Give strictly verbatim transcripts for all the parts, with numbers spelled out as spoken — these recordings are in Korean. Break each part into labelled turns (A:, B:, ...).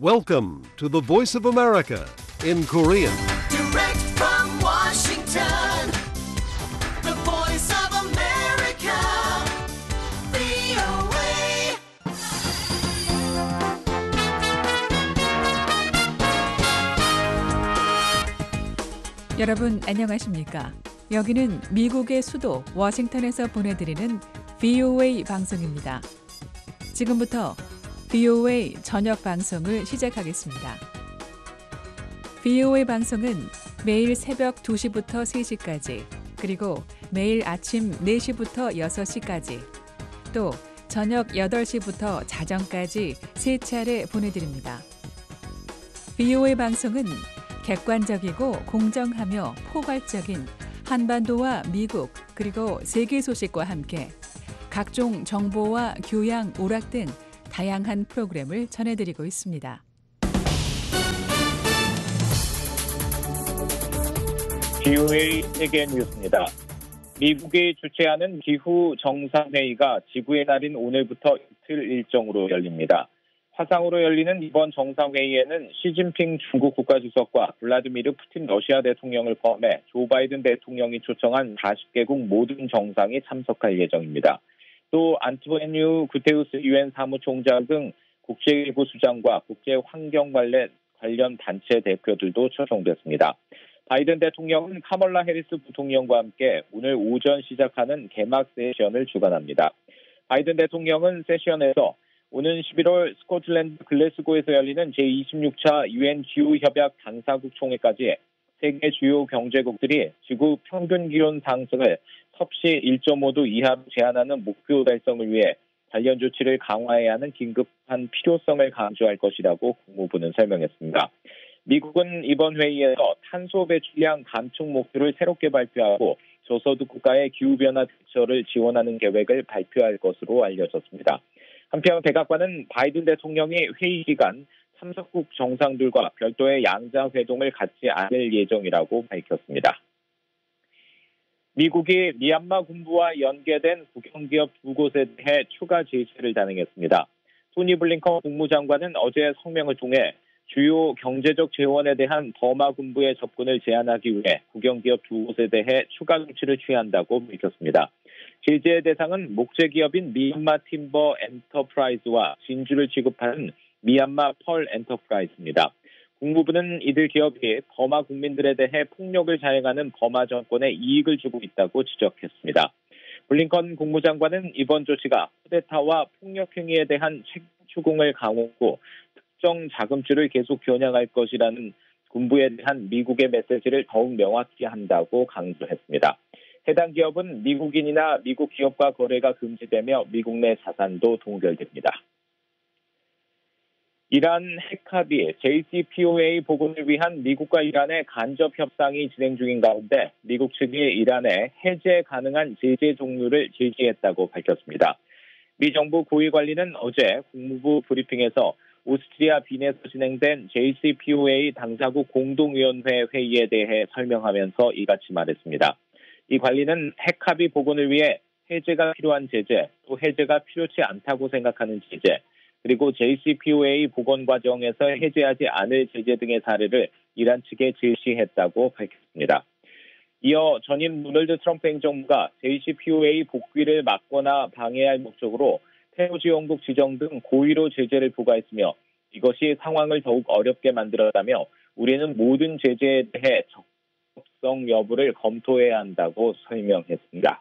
A: Welcome to the Voice of America in Korean.
B: Direct from Washington, the Voice of America, 브이오에이.
C: 여러분 안녕하십니까? 여기는 미국의 수도 워싱턴에서 보내드리는 브이오에이 방송입니다. 지금부터 브이오에이 저녁 방송을 시작하겠습니다. 브이오에이 방송은 매일 새벽 두 시부터 세 시까지, 그리고 매일 아침 네 시부터 여섯 시까지, 또 저녁 여덟 시부터 자정까지 세 차례 보내드립니다. 브이오에이 방송은 객관적이고 공정하며 포괄적인 한반도와 미국 그리고 세계 소식과 함께 각종 정보와 교양, 오락 등 다양한 프로그램을 전해드리고 있습니다.
D: 브이오에이 세계 뉴스입니다. 미국이 주최하는 기후 정상회의가 지구의 날인 오늘부터 이틀 일정으로 열립니다. 화상으로 열리는 이번 정상회의에는 시진핑 중국 국가주석과 블라디미르 푸틴 러시아 대통령을 포함해 조 바이든 대통령이 초청한 사십 개국 모든 정상이 참석할 예정입니다. 또 안토니우 구테우스 유엔 사무총장 등 국제기구 수장과 국제환경 관련, 관련 단체 대표들도 초청됐습니다. 바이든 대통령은 카멀라 해리스 부통령과 함께 오늘 오전 시작하는 개막 세션을 주관합니다. 바이든 대통령은 세션에서 오는 십일월 스코틀랜드 글래스고에서 열리는 제이십육 차 유엔 기후협약 당사국 총회까지 세계 주요 경제국들이 지구 평균 기온 상승을 섭씨 일 점 오 도 이하로 제한하는 목표 달성을 위해 관련 조치를 강화해야 하는 긴급한 필요성을 강조할 것이라고 국무부는 설명했습니다. 미국은 이번 회의에서 탄소 배출량 감축 목표를 새롭게 발표하고 저소득 국가의 기후변화 대처를 지원하는 계획을 발표할 것으로 알려졌습니다. 한편 백악관은 바이든 대통령이 회의 기간 참석국 정상들과 별도의 양자회동을 갖지 않을 예정이라고 밝혔습니다. 미국이 미얀마 군부와 연계된 국영기업 두 곳에 대해 추가 제재를 단행했습니다. 토니 블링컨 국무장관은 어제 성명을 통해 주요 경제적 재원에 대한 버마 군부의 접근을 제한하기 위해 국영기업 두 곳에 대해 추가 조치를 취한다고 밝혔습니다. 제재의 대상은 목재기업인 미얀마 팀버 엔터프라이즈와 진주를 취급하는 미얀마 펄 엔터프라이즈입니다. 국무부는 이들 기업이 버마 국민들에 대해 폭력을 자행하는 버마 정권에 이익을 주고 있다고 지적했습니다. 블링컨 국무장관은 이번 조치가 쿠데타와 폭력 행위에 대한 책임 추궁을 강화하고 특정 자금줄을 계속 겨냥할 것이라는 군부에 대한 미국의 메시지를 더욱 명확히 한다고 강조했습니다. 해당 기업은 미국인이나 미국 기업과 거래가 금지되며 미국 내 자산도 동결됩니다. 이란 핵합의 제이씨피오에이 복원을 위한 미국과 이란의 간접 협상이 진행 중인 가운데 미국 측이 이란에 해제 가능한 제재 종류를 제시했다고 밝혔습니다. 미 정부 고위 관리는 어제 국무부 브리핑에서 오스트리아 빈에서 진행된 제이씨피오에이 당사국 공동위원회 회의에 대해 설명하면서 이같이 말했습니다. 이 관리는 핵합의 복원을 위해 해제가 필요한 제재, 또 해제가 필요치 않다고 생각하는 제재, 그리고 제이씨피오에이 복원 과정에서 해제하지 않을 제재 등의 사례를 이란 측에 제시했다고 밝혔습니다. 이어 전임 도널드 트럼프 행정부가 제이씨피오에이 복귀를 막거나 방해할 목적으로 테러 지원국 지정 등 고의로 제재를 부과했으며 이것이 상황을 더욱 어렵게 만들었다며 우리는 모든 제재에 대해 적법성 여부를 검토해야 한다고 설명했습니다.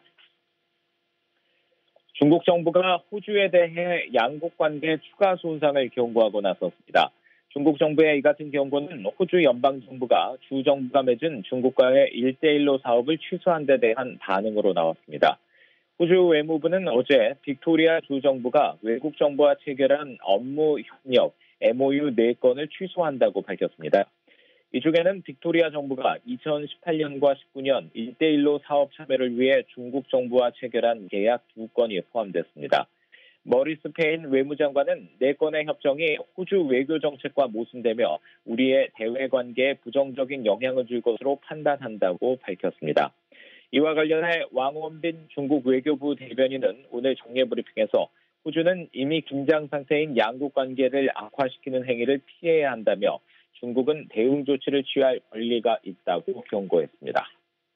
D: 중국 정부가 호주에 대해 양국 관계 추가 손상을 경고하고 나섰습니다. 중국 정부의 이 같은 경고는 호주 연방정부가 주 정부가 맺은 중국과의 일 대일로 사업을 취소한 데 대한 반응으로 나왔습니다. 호주 외무부는 어제 빅토리아 주 정부가 외국 정부와 체결한 업무 협력 엠오유 네 건을 취소한다고 밝혔습니다. 이 중에는 빅토리아 정부가 이천십팔 년과 십구 년 일 대일로 사업 참여를 위해 중국 정부와 체결한 계약 두 건이 포함됐습니다. 머리스 페인 외무장관은 네 건의 협정이 호주 외교 정책과 모순되며 우리의 대외 관계에 부정적인 영향을 줄 것으로 판단한다고 밝혔습니다. 이와 관련해 왕원빈 중국 외교부 대변인은 오늘 정례 브리핑에서 호주는 이미 긴장 상태인 양국 관계를 악화시키는 행위를 피해야 한다며 중국은 대응 조치를 취할 권리가 있다고 경고했습니다.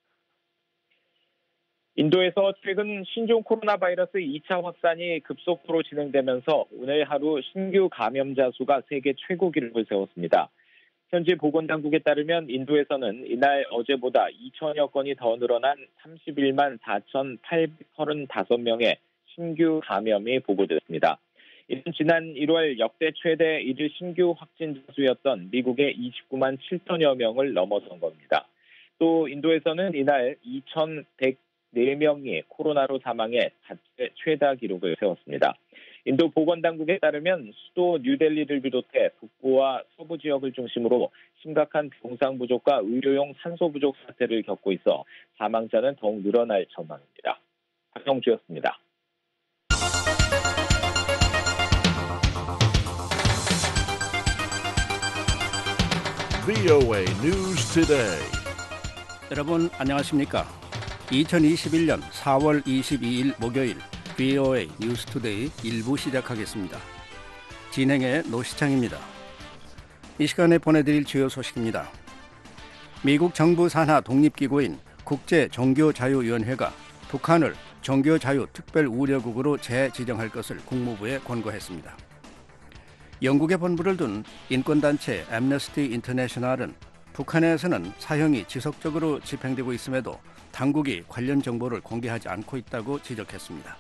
D: 인도에서 최근 신종 코로나 바이러스 이 차 확산이 급속도로 진행되면서 오늘 하루 신규 감염자 수가 세계 최고 기록을 세웠습니다. 현지 보건당국에 따르면 인도에서는 이날 어제보다 이천여 건이 더 늘어난 삼십일만 사천팔백삼십오 명의 신규 감염이 보고됐습니다. 이는 지난 일월 역대 최대 일 신규 확진자 수였던 미국의 이십구만 칠천여 명을 넘어선 겁니다. 또 인도에서는 이날 이천백사 명이 코로나로 사망해 자체 최다 기록을 세웠습니다. 인도 보건당국에 따르면 수도 뉴델리를 비롯해 북부와 서부 지역을 중심으로 심각한 병상 부족과 의료용 산소 부족 사태를 겪고 있어 사망자는 더욱 늘어날 전망입니다. 박영주였습니다.
A: 브이오에이 News Today.
E: 여러분 안녕하십니까? 이천이십일 년 사월 이십이일 목요일 브이오에이 뉴스투데이 일 부 시작하겠습니다. 진행의 노시창입니다. 이 시간에 보내드릴 주요 소식입니다. 미국 정부 산하 독립기구인 국제종교자유위원회가 북한을 종교자유특별우려국으로 재지정할 것을 국무부에 권고했습니다. 영국에 본부를 둔 인권단체 애므네스티 인터내셔널은 북한에서는 사형이 지속적으로 집행되고 있음에도 당국이 관련 정보를 공개하지 않고 있다고 지적했습니다.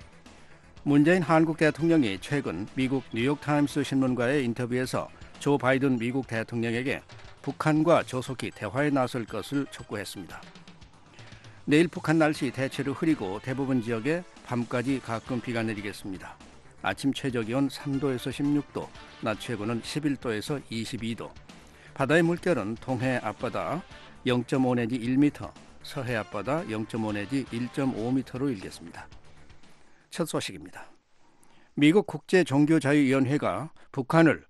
E: 문재인 한국 대통령이 최근 미국 뉴욕타임스 신문과의 인터뷰에서 조 바이든 미국 대통령에게 북한과 조속히 대화에 나설 것을 촉구했습니다. 내일 북한 날씨 대체로 흐리고 대부분 지역에 밤까지 가끔 비가 내리겠습니다. 아침 최저기온 삼 도에서 십육 도, 낮 최고는 십일 도에서 이십이 도. 바다의 물결은 동해 앞바다 영 점 오 내지 일 미터, 서해 앞바다 영 점 오 내지 일 점 오 미터로 일겠습니다. 첫 소식입니다. 미국 국제종교자유위원회가 북한을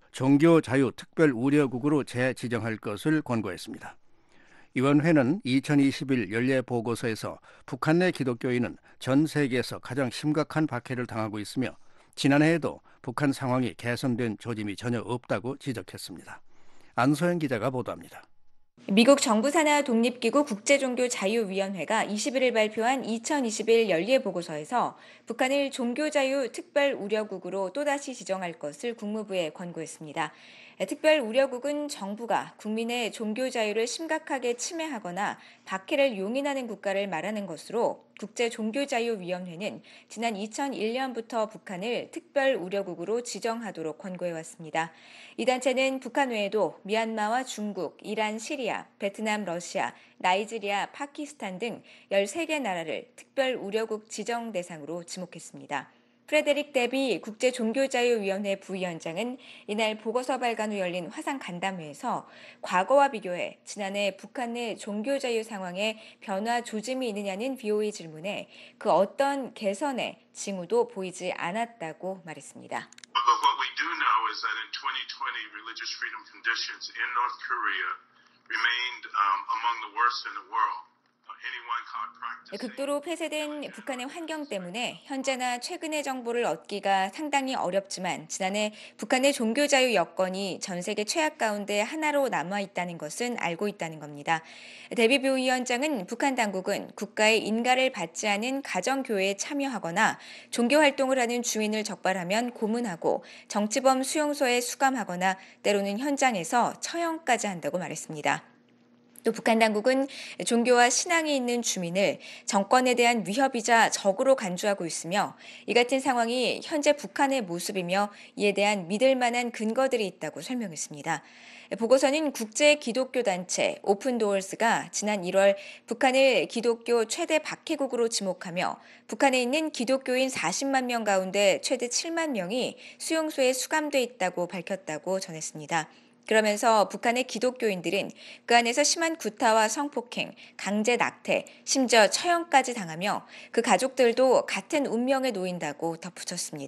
E: 종교자유특별우려국으로 재지정할 것을 권고했습니다. 위원회는 이천이십일 연례 보고서에서 북한 내 기독교인은 전 세계에서 가장 심각한 박해를 당하고 있으며 지난해에도 북한 상황이 개선된 조짐이 전혀 없다고 지적했습니다. 안소영 기자가 보도합니다.
F: 미국 정부 산하 독립기구 국제종교자유위원회가 이십일일 발표한 이천이십일 연례 보고서에서 북한을 종교자유 특별우려국으로 또다시 지정할 것을 국무부에 권고했습니다. 특별 우려국은 정부가 국민의 종교 자유를 심각하게 침해하거나 박해를 용인하는 국가를 말하는 것으로 국제종교자유위원회는 지난 이천일 년부터 북한을 특별 우려국으로 지정하도록 권고해왔습니다. 이 단체는 북한 외에도 미얀마와 중국, 이란, 시리아, 베트남, 러시아, 나이지리아, 파키스탄 등 열세 개 나라를 특별 우려국 지정 대상으로 지목했습니다. 프레데릭 데비 국제종교자유위원회 부위원장은 이날 보고서 발간 후 열린 화상 간담회에서 과거와 비교해 지난해 북한 내 종교자유 상황에 변화 조짐이 있느냐는 브이오에이 질문에 그 어떤 개선의 징후도 보이지 않았다고 말했습니다.
G: But what we do know is that in twenty twenty, religious freedom conditions in North Korea remained um, among the worst in the world.
F: 극도로 폐쇄된 북한의 환경 때문에 현재나 최근의 정보를 얻기가 상당히 어렵지만 지난해 북한의 종교자유 여건이 전 세계 최악 가운데 하나로 남아있다는 것은 알고 있다는 겁니다. 데비 부위원장은 북한 당국은 국가의 인가를 받지 않은 가정교회에 참여하거나 종교활동을 하는 주민을 적발하면 고문하고 정치범 수용소에 수감하거나 때로는 현장에서 처형까지 한다고 말했습니다. 또 북한 당국은 종교와 신앙이 있는 주민을 정권에 대한 위협이자 적으로 간주하고 있으며 이 같은 상황이 현재 북한의 모습이며 이에 대한 믿을 만한 근거들이 있다고 설명했습니다. 보고서는 국제 기독교 단체 오픈도어스가 지난 일월 북한을 기독교 최대 박해국으로 지목하며 북한에 있는 기독교인 사십만 명 가운데 최대 칠만 명이 수용소에 수감돼 있다고 밝혔다고 전했습니다. 그러면서 북한의 기독교인들은 그 안에서 심한 구타와 성폭행, 강제 낙태, 심지어 처형까지 당하며 그 가족들도 같은 운명에 놓인다고 덧붙였습니다.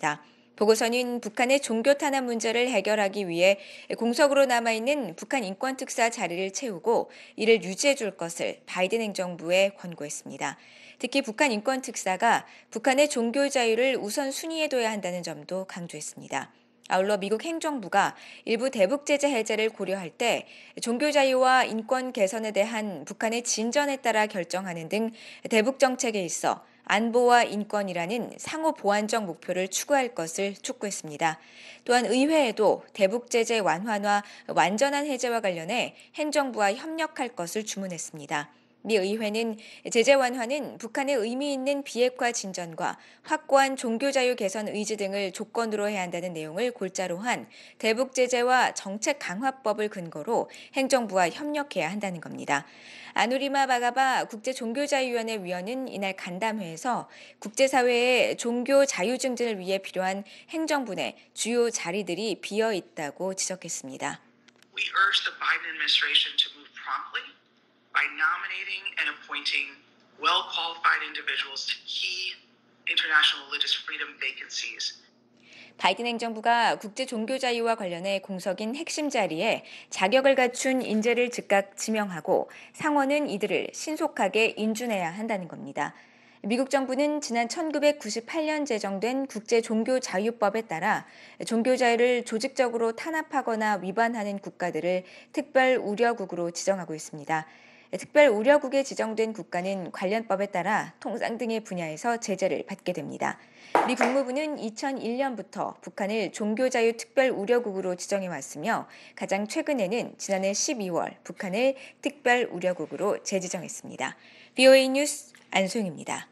F: 보고서는 북한의 종교 탄압 문제를 해결하기 위해 공석으로 남아있는 북한 인권특사 자리를 채우고 이를 유지해 줄 것을 바이든 행정부에 권고했습니다. 특히 북한 인권특사가 북한의 종교 자유를 우선 순위에 둬야 한다는 점도 강조했습니다. 아울러 미국 행정부가 일부 대북 제재 해제를 고려할 때 종교 자유와 인권 개선에 대한 북한의 진전에 따라 결정하는 등 대북 정책에 있어 안보와 인권이라는 상호 보완적 목표를 추구할 것을 촉구했습니다. 또한 의회에도 대북 제재 완화와 완전한 해제와 관련해 행정부와 협력할 것을 주문했습니다. 미 의회는 제재 완화는 북한의 의미 있는 비핵화 진전과 확고한 종교 자유 개선 의지 등을 조건으로 해야 한다는 내용을 골자로 한 대북 제재와 정책 강화법을 근거로 행정부와 협력해야 한다는 겁니다. 아누리마 바가바 국제종교자유위원회 위원은 이날 간담회에서 국제사회의 종교 자유 증진을 위해 필요한 행정부 내 주요 자리들이 비어 있다고 지적했습니다.
H: We urge the Biden administration to move promptly by nominating and appointing well-qualified individuals to key international religious freedom vacancies.
F: 바이든 행정부가 국제 종교 자유와 관련해 공석인 핵심 자리에 자격을 갖춘 인재를 즉각 지명하고 상원은 이들을 신속하게 인준해야 한다는 겁니다. 미국 정부는 지난 천구백구십팔 년 제정된 국제종교자유법에 따라 종교자유를 조직적으로 탄압하거나 위반하는 국가들을 특별 우려국으로 지정하고 있습니다. 특별 우려국에 지정된 국가는 관련 법에 따라 통상 등의 분야에서 제재를 받게 됩니다. 미 국무부는 이천일 년부터 북한을 종교자유 특별 우려국으로 지정해 왔으며 가장 최근에는 지난해 십이 월 북한을 특별 우려국으로 재지정했습니다. 브이오에이 뉴스 안소영입니다.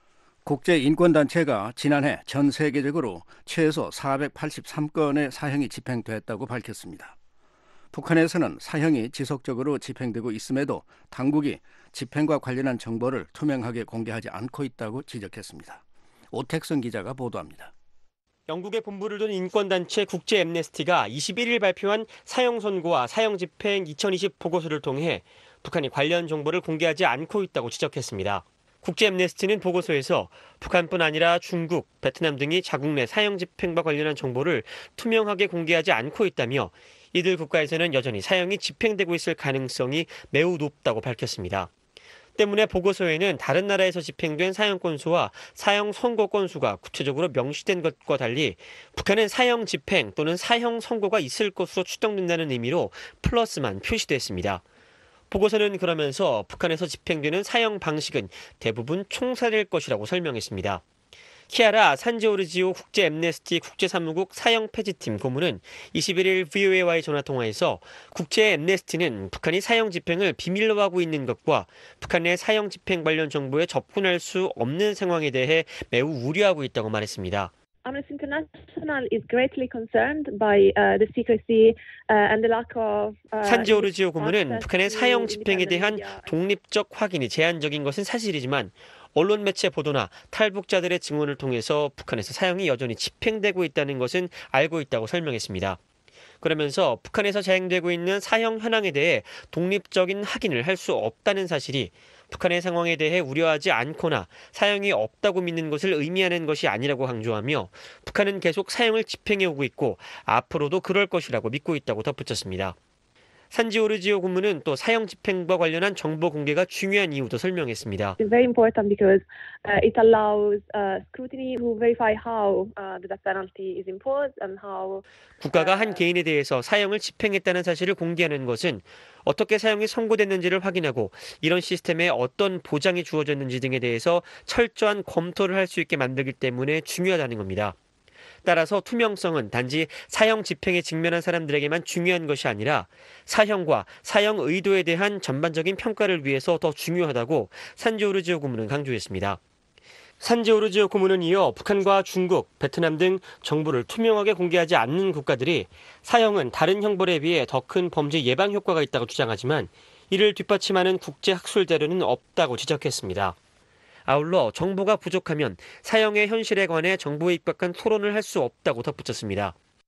E: 국제인권단체가 지난해 전 세계적으로 최소 사백팔십삼 건의 사형이 집행됐다고 밝혔습니다. 북한에서는 사형이 지속적으로 집행되고 있음에도 당국이 집행과 관련한 정보를 투명하게 공개하지 않고 있다고 지적했습니다. 오택선 기자가 보도합니다.
I: 영국의 본부를 둔 인권단체 국제 앰네스티가 이십일 일 발표한 사형 선고와 사형 집행 이천이십 보고서를 통해 북한이 관련 정보를 공개하지 않고 있다고 지적했습니다. 국제 앰네스티는 보고서에서 북한뿐 아니라 중국, 베트남 등이 자국 내 사형 집행과 관련한 정보를 투명하게 공개하지 않고 있다며 이들 국가에서는 여전히 사형이 집행되고 있을 가능성이 매우 높다고 밝혔습니다. 때문에 보고서에는 다른 나라에서 집행된 사형 건수와 사형 선고 건수가 구체적으로 명시된 것과 달리 북한은 사형 집행 또는 사형 선고가 있을 것으로 추정된다는 의미로 플러스만 표시됐습니다. 보고서는 그러면서 북한에서 집행되는 사형 방식은 대부분 총살일 것이라고 설명했습니다. 키아라 산지오르지오 국제 앰네스티 국제사무국 사형 폐지팀 고문은 이십일 일 브이오에이와의 전화통화에서 국제 앰네스티는 북한이 사형 집행을 비밀로 하고 있는 것과 북한 내 사형 집행 관련 정보에 접근할 수 없는 상황에 대해 매우 우려하고 있다고 말했습니다.
J: Amnesty International is greatly concerned by uh, the secrecy uh, and the lack of uh,
I: 산지오르지오 고문은 북한의 사형 집행에 대한 독립적 확인이 제한적인 것은 사실이지만 언론 매체 보도나 탈북자들의 증언을 통해서 북한에서 사형이 여전히 집행되고 있다는 것은 알고 있다고 설명했습니다. 그러면서 북한에서 자행되고 있는 사형 현황에 대해 독립적인 확인을 할 수 없다는 사실이 북한의 상황에 대해 우려하지 않거나 사형이 없다고 믿는 것을 의미하는 것이 아니라고 강조하며 북한은 계속 사형을 집행해오고 있고 앞으로도 그럴 것이라고 믿고 있다고 덧붙였습니다. 산지오르지오 고문은 또 사형 집행과 관련한 정보 공개가 중요한 이유도 설명했습니다.
J: It's very important because uh, it allows uh, scrutiny to verify how uh, the death penalty is imposed and how
I: 국가가 한 개인에 대해서 사형을 집행했다는 사실을 공개하는 것은 어떻게 사형이 선고됐는지를 확인하고 이런 시스템에 어떤 보장이 주어졌는지 등에 대해서 철저한 검토를 할 수 있게 만들기 때문에 중요하다는 겁니다. 따라서 투명성은 단지 사형 집행에 직면한 사람들에게만 중요한 것이 아니라 사형과 사형 의도에 대한 전반적인 평가를 위해서 더 중요하다고 산지오르지오 고문은 강조했습니다. 산지오르지오 고문은 이어 북한과 중국, 베트남 등 정보를 투명하게 공개하지 않는 국가들이 사형은 다른 형벌에 비해 더 큰 범죄 예방 효과가 있다고 주장하지만 이를 뒷받침하는 국제 학술 자료는 없다고 지적했습니다. 아울러 정보가 부족하면 사형의 현실에 관해 정보에 입각한 토론을 할 수 없다고 덧붙였습니다.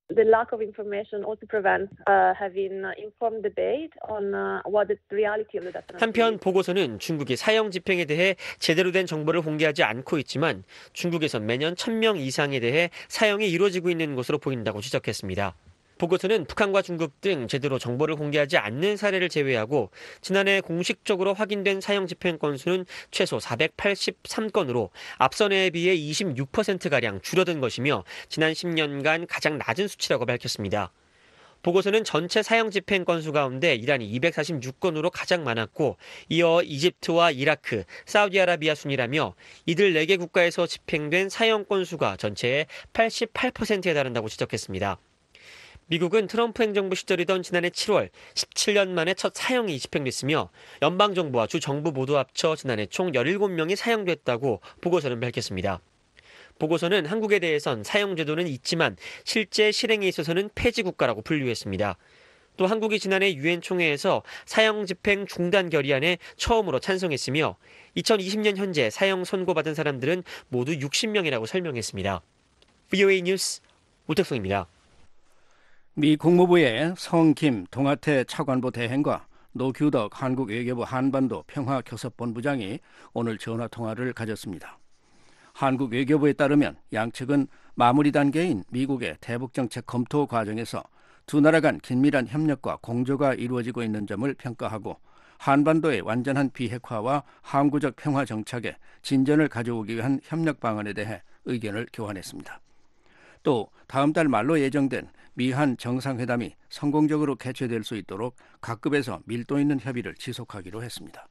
J: The lack of information also prevents uh, having informed debate on uh, what the reality of the death penalty
I: 한편
J: is.
I: 보고서는 중국이 사형 집행에 대해 제대로 된 정보를 공개하지 않고 있지만 중국에선 매년 천 명 이상에 대해 사형이 이루어지고 있는 것으로 보인다고 지적했습니다. 보고서는 북한과 중국 등 제대로 정보를 공개하지 않는 사례를 제외하고 지난해 공식적으로 확인된 사형 집행 건수는 최소 사백팔십삼 건으로 앞선 해에 비해 이십육 퍼센트가량 줄어든 것이며 지난 십 년간 가장 낮은 수치라고 밝혔습니다. 보고서는 전체 사형 집행 건수 가운데 이란이 이백사십육 건으로 가장 많았고 이어 이집트와 이라크, 사우디아라비아 순이라며 이들 네 개 국가에서 집행된 사형 건수가 전체의 팔십팔 퍼센트에 달한다고 지적했습니다. 미국은 트럼프 행정부 시절이던 지난해 칠월 십칠 년 만에 첫 사형이 집행됐으며 연방정부와 주정부 모두 합쳐 지난해 총 열일곱 명이 사형됐다고 보고서는 밝혔습니다. 보고서는 한국에 대해선 사형 제도는 있지만 실제 실행에 있어서는 폐지 국가라고 분류했습니다. 또 한국이 지난해 유엔 총회에서 사형 집행 중단 결의안에 처음으로 찬성했으며 이천이십 년 현재 사형 선고받은 사람들은 모두 육십 명이라고 설명했습니다. 브이오에이 뉴스 우택성입니다.
E: 미 국무부의 성김 동아태 차관보 대행과 노규덕 한국 외교부 한반도 평화교섭본부장이 오늘 전화통화를 가졌습니다. 한국 외교부에 따르면 양측은 마무리 단계인 미국의 대북정책 검토 과정에서 두 나라 간 긴밀한 협력과 공조가 이루어지고 있는 점을 평가하고 한반도의 완전한 비핵화와 항구적 평화 정착에 진전을 가져오기 위한 협력 방안에 대해 의견을 교환했습니다. 또 다음 달 말로 예정된 미한 정상회담이 성공적으로 개최될 수 있도록 각급에서 밀도 있는 협의를 지속하기로 했습니다.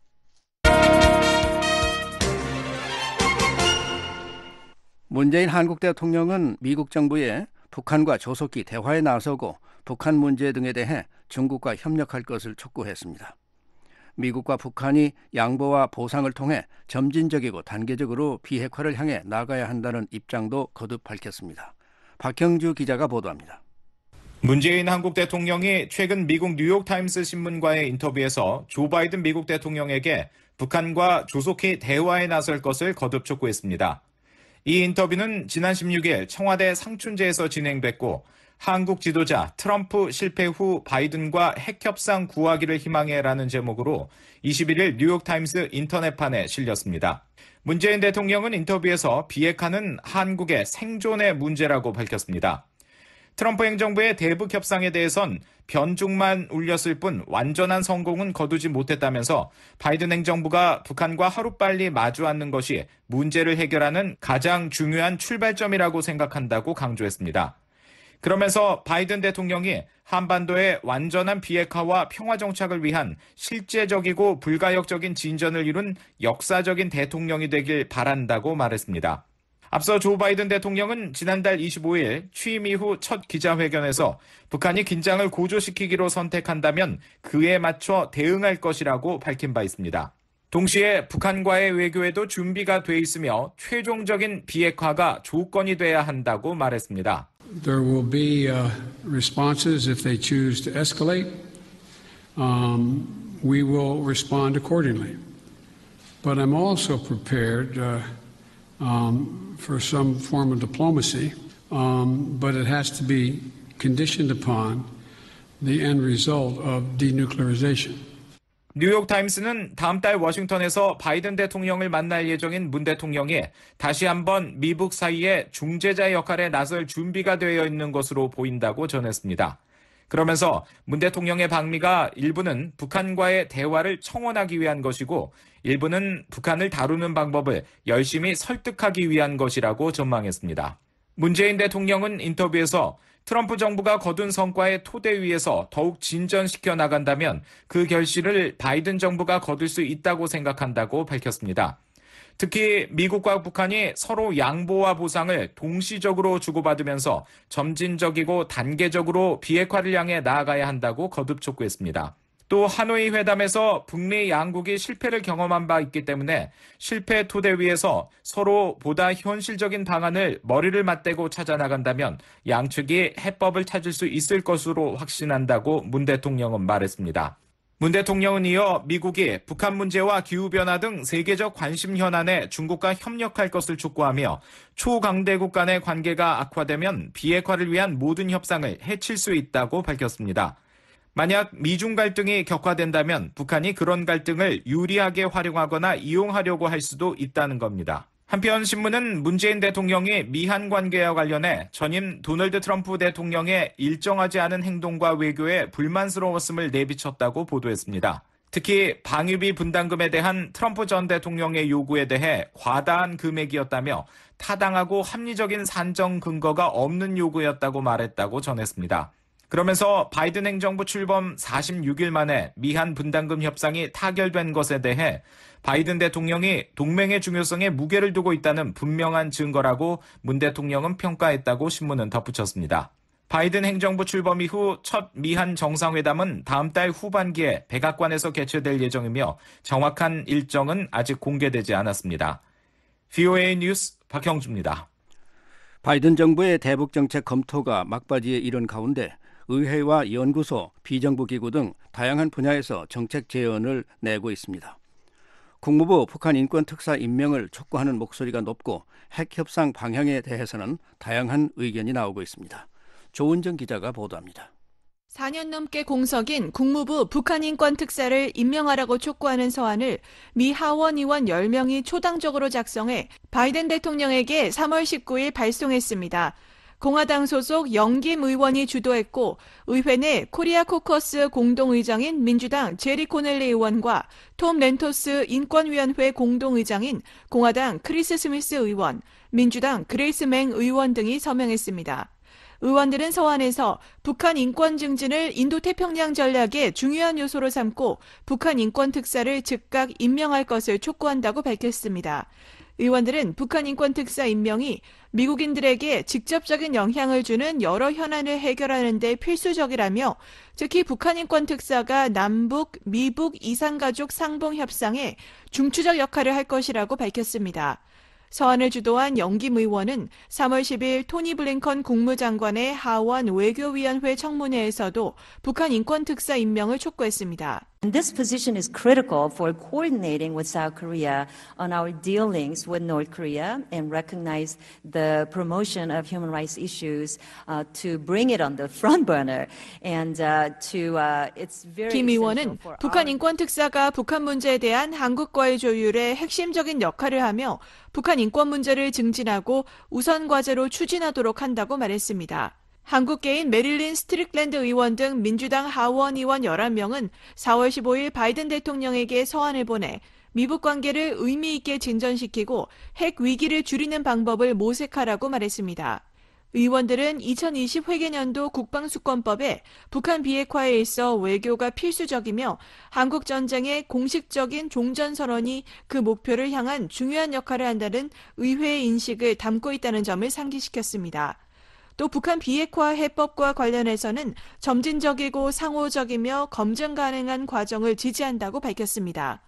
E: 문재인 한국 대통령은 미국 정부에 북한과 조속히 대화에 나서고 북한 문제 등에 대해 중국과 협력할 것을 촉구했습니다. 미국과 북한이 양보와 보상을 통해 점진적이고 단계적으로 비핵화를 향해 나가야 한다는 입장도 거듭 밝혔습니다. 박형주 기자가 보도합니다.
K: 문재인 한국 대통령이 최근 미국 뉴욕타임스 신문과의 인터뷰에서 조 바이든 미국 대통령에게 북한과 조속히 대화에 나설 것을 거듭 촉구했습니다. 이 인터뷰는 지난 십육 일 청와대 상춘제에서 진행됐고 한국 지도자 트럼프 실패 후 바이든과 핵협상 구하기를 희망해라는 제목으로 이십일 일 뉴욕타임스 인터넷판에 실렸습니다. 문재인 대통령은 인터뷰에서 비핵화는 한국의 생존의 문제라고 밝혔습니다. 트럼프 행정부의 대북 협상에 대해선 변죽만 울렸을 뿐 완전한 성공은 거두지 못했다면서 바이든 행정부가 북한과 하루빨리 마주 앉는 것이 문제를 해결하는 가장 중요한 출발점이라고 생각한다고 강조했습니다. 그러면서 바이든 대통령이 한반도의 완전한 비핵화와 평화 정착을 위한 실제적이고 불가역적인 진전을 이룬 역사적인 대통령이 되길 바란다고 말했습니다. 앞서 조 바이든 대통령은 지난달 이십오 일 취임 이후 첫 기자회견에서 북한이 긴장을 고조시키기로 선택한다면 그에 맞춰 대응할 것이라고 밝힌 바 있습니다. 동시에 북한과의 외교에도 준비가 돼 있으며 최종적인 비핵화가 조건이 돼야 한다고 말했습니다.
L: There will be uh, responses if they choose to escalate. Um, we will respond accordingly. But I'm also prepared uh, um, for some form of diplomacy, um, but it has to be conditioned upon the end result of denuclearization.
K: 뉴욕타임스는 다음 달 워싱턴에서 바이든 대통령을 만날 예정인 문 대통령이 다시 한번 미북 사이에 중재자 역할에 나설 준비가 되어 있는 것으로 보인다고 전했습니다. 그러면서 문 대통령의 방미가 일부는 북한과의 대화를 청원하기 위한 것이고 일부는 북한을 다루는 방법을 열심히 설득하기 위한 것이라고 전망했습니다. 문재인 대통령은 인터뷰에서 트럼프 정부가 거둔 성과의 토대 위에서 더욱 진전시켜 나간다면 그 결실을 바이든 정부가 거둘 수 있다고 생각한다고 밝혔습니다. 특히 미국과 북한이 서로 양보와 보상을 동시적으로 주고받으면서 점진적이고 단계적으로 비핵화를 향해 나아가야 한다고 거듭 촉구했습니다. 또 하노이 회담에서 북미 양국이 실패를 경험한 바 있기 때문에 실패 토대 위에서 서로 보다 현실적인 방안을 머리를 맞대고 찾아나간다면 양측이 해법을 찾을 수 있을 것으로 확신한다고 문 대통령은 말했습니다. 문 대통령은 이어 미국이 북한 문제와 기후변화 등 세계적 관심 현안에 중국과 협력할 것을 촉구하며 초강대국 간의 관계가 악화되면 비핵화를 위한 모든 협상을 해칠 수 있다고 밝혔습니다. 만약 미중 갈등이 격화된다면 북한이 그런 갈등을 유리하게 활용하거나 이용하려고 할 수도 있다는 겁니다. 한편 신문은 문재인 대통령이 미한 관계와 관련해 전임 도널드 트럼프 대통령의 일정하지 않은 행동과 외교에 불만스러웠음을 내비쳤다고 보도했습니다. 특히 방위비 분담금에 대한 트럼프 전 대통령의 요구에 대해 과다한 금액이었다며 타당하고 합리적인 산정 근거가 없는 요구였다고 말했다고 전했습니다. 그러면서 바이든 행정부 출범 사십육 일 만에 미한 분담금 협상이 타결된 것에 대해 바이든 대통령이 동맹의 중요성에 무게를 두고 있다는 분명한 증거라고 문 대통령은 평가했다고 신문은 덧붙였습니다. 바이든 행정부 출범 이후 첫 미한 정상회담은 다음 달 후반기에 백악관에서 개최될 예정이며 정확한 일정은 아직 공개되지 않았습니다. 브이오에이 뉴스 박형주입니다.
E: 바이든 정부의 대북 정책 검토가 막바지에 이른 가운데 의회와 연구소, 비정부 기구 등 다양한 분야에서 정책 제언을 내고 있습니다. 국무부 북한 인권 특사 임명을 촉구하는 목소리가 높고 핵 협상 방향에 대해서는 다양한 의견이 나오고 있습니다. 조은정 기자가 보도합니다.
M: 사 년 넘게 공석인 국무부 북한 인권 특사를 임명하라고 촉구하는 서한을 미 하원 의원 열 명이 초당적으로 작성해 바이든 대통령에게 삼월 십구일 발송했습니다. 공화당 소속 영김 의원이 주도했고 의회 내 코리아 코커스 공동의장인 민주당 제리 코넬리 의원과 톰 렌토스 인권위원회 공동의장인 공화당 크리스 스미스 의원, 민주당 그레이스 맹 의원 등이 서명했습니다. 의원들은 서한에서 북한 인권 증진을 인도태평양 전략의 중요한 요소로 삼고 북한 인권 특사를 즉각 임명할 것을 촉구한다고 밝혔습니다. 의원들은 북한 인권 특사 임명이 미국인들에게 직접적인 영향을 주는 여러 현안을 해결하는 데 필수적이라며 특히 북한 인권 특사가 남북, 미북 이산가족 상봉 협상에 중추적 역할을 할 것이라고 밝혔습니다. 서한을 주도한 영김 의원은 삼월 십일 토니 블링컨 국무장관의 하원 외교위원회 청문회에서도 북한 인권 특사 임명을 촉구했습니다.
N: This position is critical for coordinating with South Korea on our dealings with North Korea and recognize the promotion of human rights issues uh, to bring it on the front burner and uh, to uh, it's very
M: 김 의원은 북한 인권 특사가 북한 문제에 대한 한국과의 조율에 핵심적인 역할을 하며 북한 인권 문제를 증진하고 우선 과제로 추진하도록 한다고 말했습니다. 한국계인 메릴린 스트릭랜드 의원 등 민주당 하원 의원 열한 명은 사월 십오일 바이든 대통령에게 서한을 보내 미북 관계를 의미 있게 진전시키고 핵 위기를 줄이는 방법을 모색하라고 말했습니다. 의원들은 이천이십 회계년도 국방수권법에 북한 비핵화에 있어 외교가 필수적이며 한국 전쟁의 공식적인 종전선언이 그 목표를 향한 중요한 역할을 한다는 의회의 인식을 담고 있다는 점을 상기시켰습니다. 또 북한 비핵화 해법과 관련해서는 점진적이고 상호적이며 검증 가능한 과정을 지지한다고 밝혔습니다.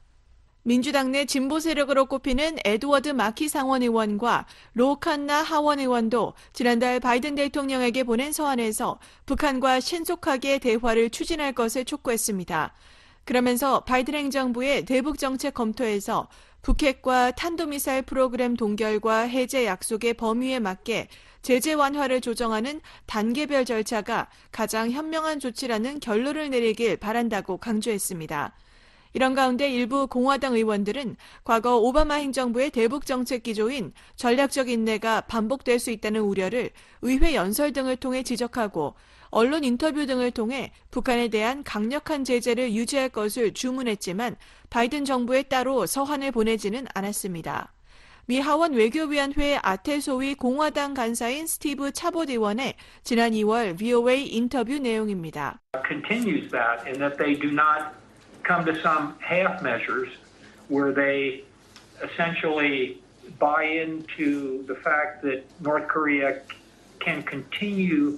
M: 민주당 내 진보 세력으로 꼽히는 에드워드 마키 상원 의원과 로 칸나 하원 의원도 지난달 바이든 대통령에게 보낸 서한에서 북한과 신속하게 대화를 추진할 것을 촉구했습니다. 그러면서 바이든 행정부의 대북 정책 검토에서 북핵과 탄도미사일 프로그램 동결과 해제 약속의 범위에 맞게 제재 완화를 조정하는 단계별 절차가 가장 현명한 조치라는 결론을 내리길 바란다고 강조했습니다. 이런 가운데 일부 공화당 의원들은 과거 오바마 행정부의 대북 정책 기조인 전략적 인내가 반복될 수 있다는 우려를 의회 연설 등을 통해 지적하고 언론 인터뷰 등을 통해 북한에 대한 강력한 제재를 유지할 것을 주문했지만 바이든 정부에 따로 서한을 보내지는 않았습니다. 미 하원 외교위원회 아테소위 공화당 간사인 스티브 차봇 의원의 지난 이월 브이오에이 인터뷰 내용입니다.
O: Continues that in that they do not come to some half measures where they essentially buy into the fact that North Korea can continue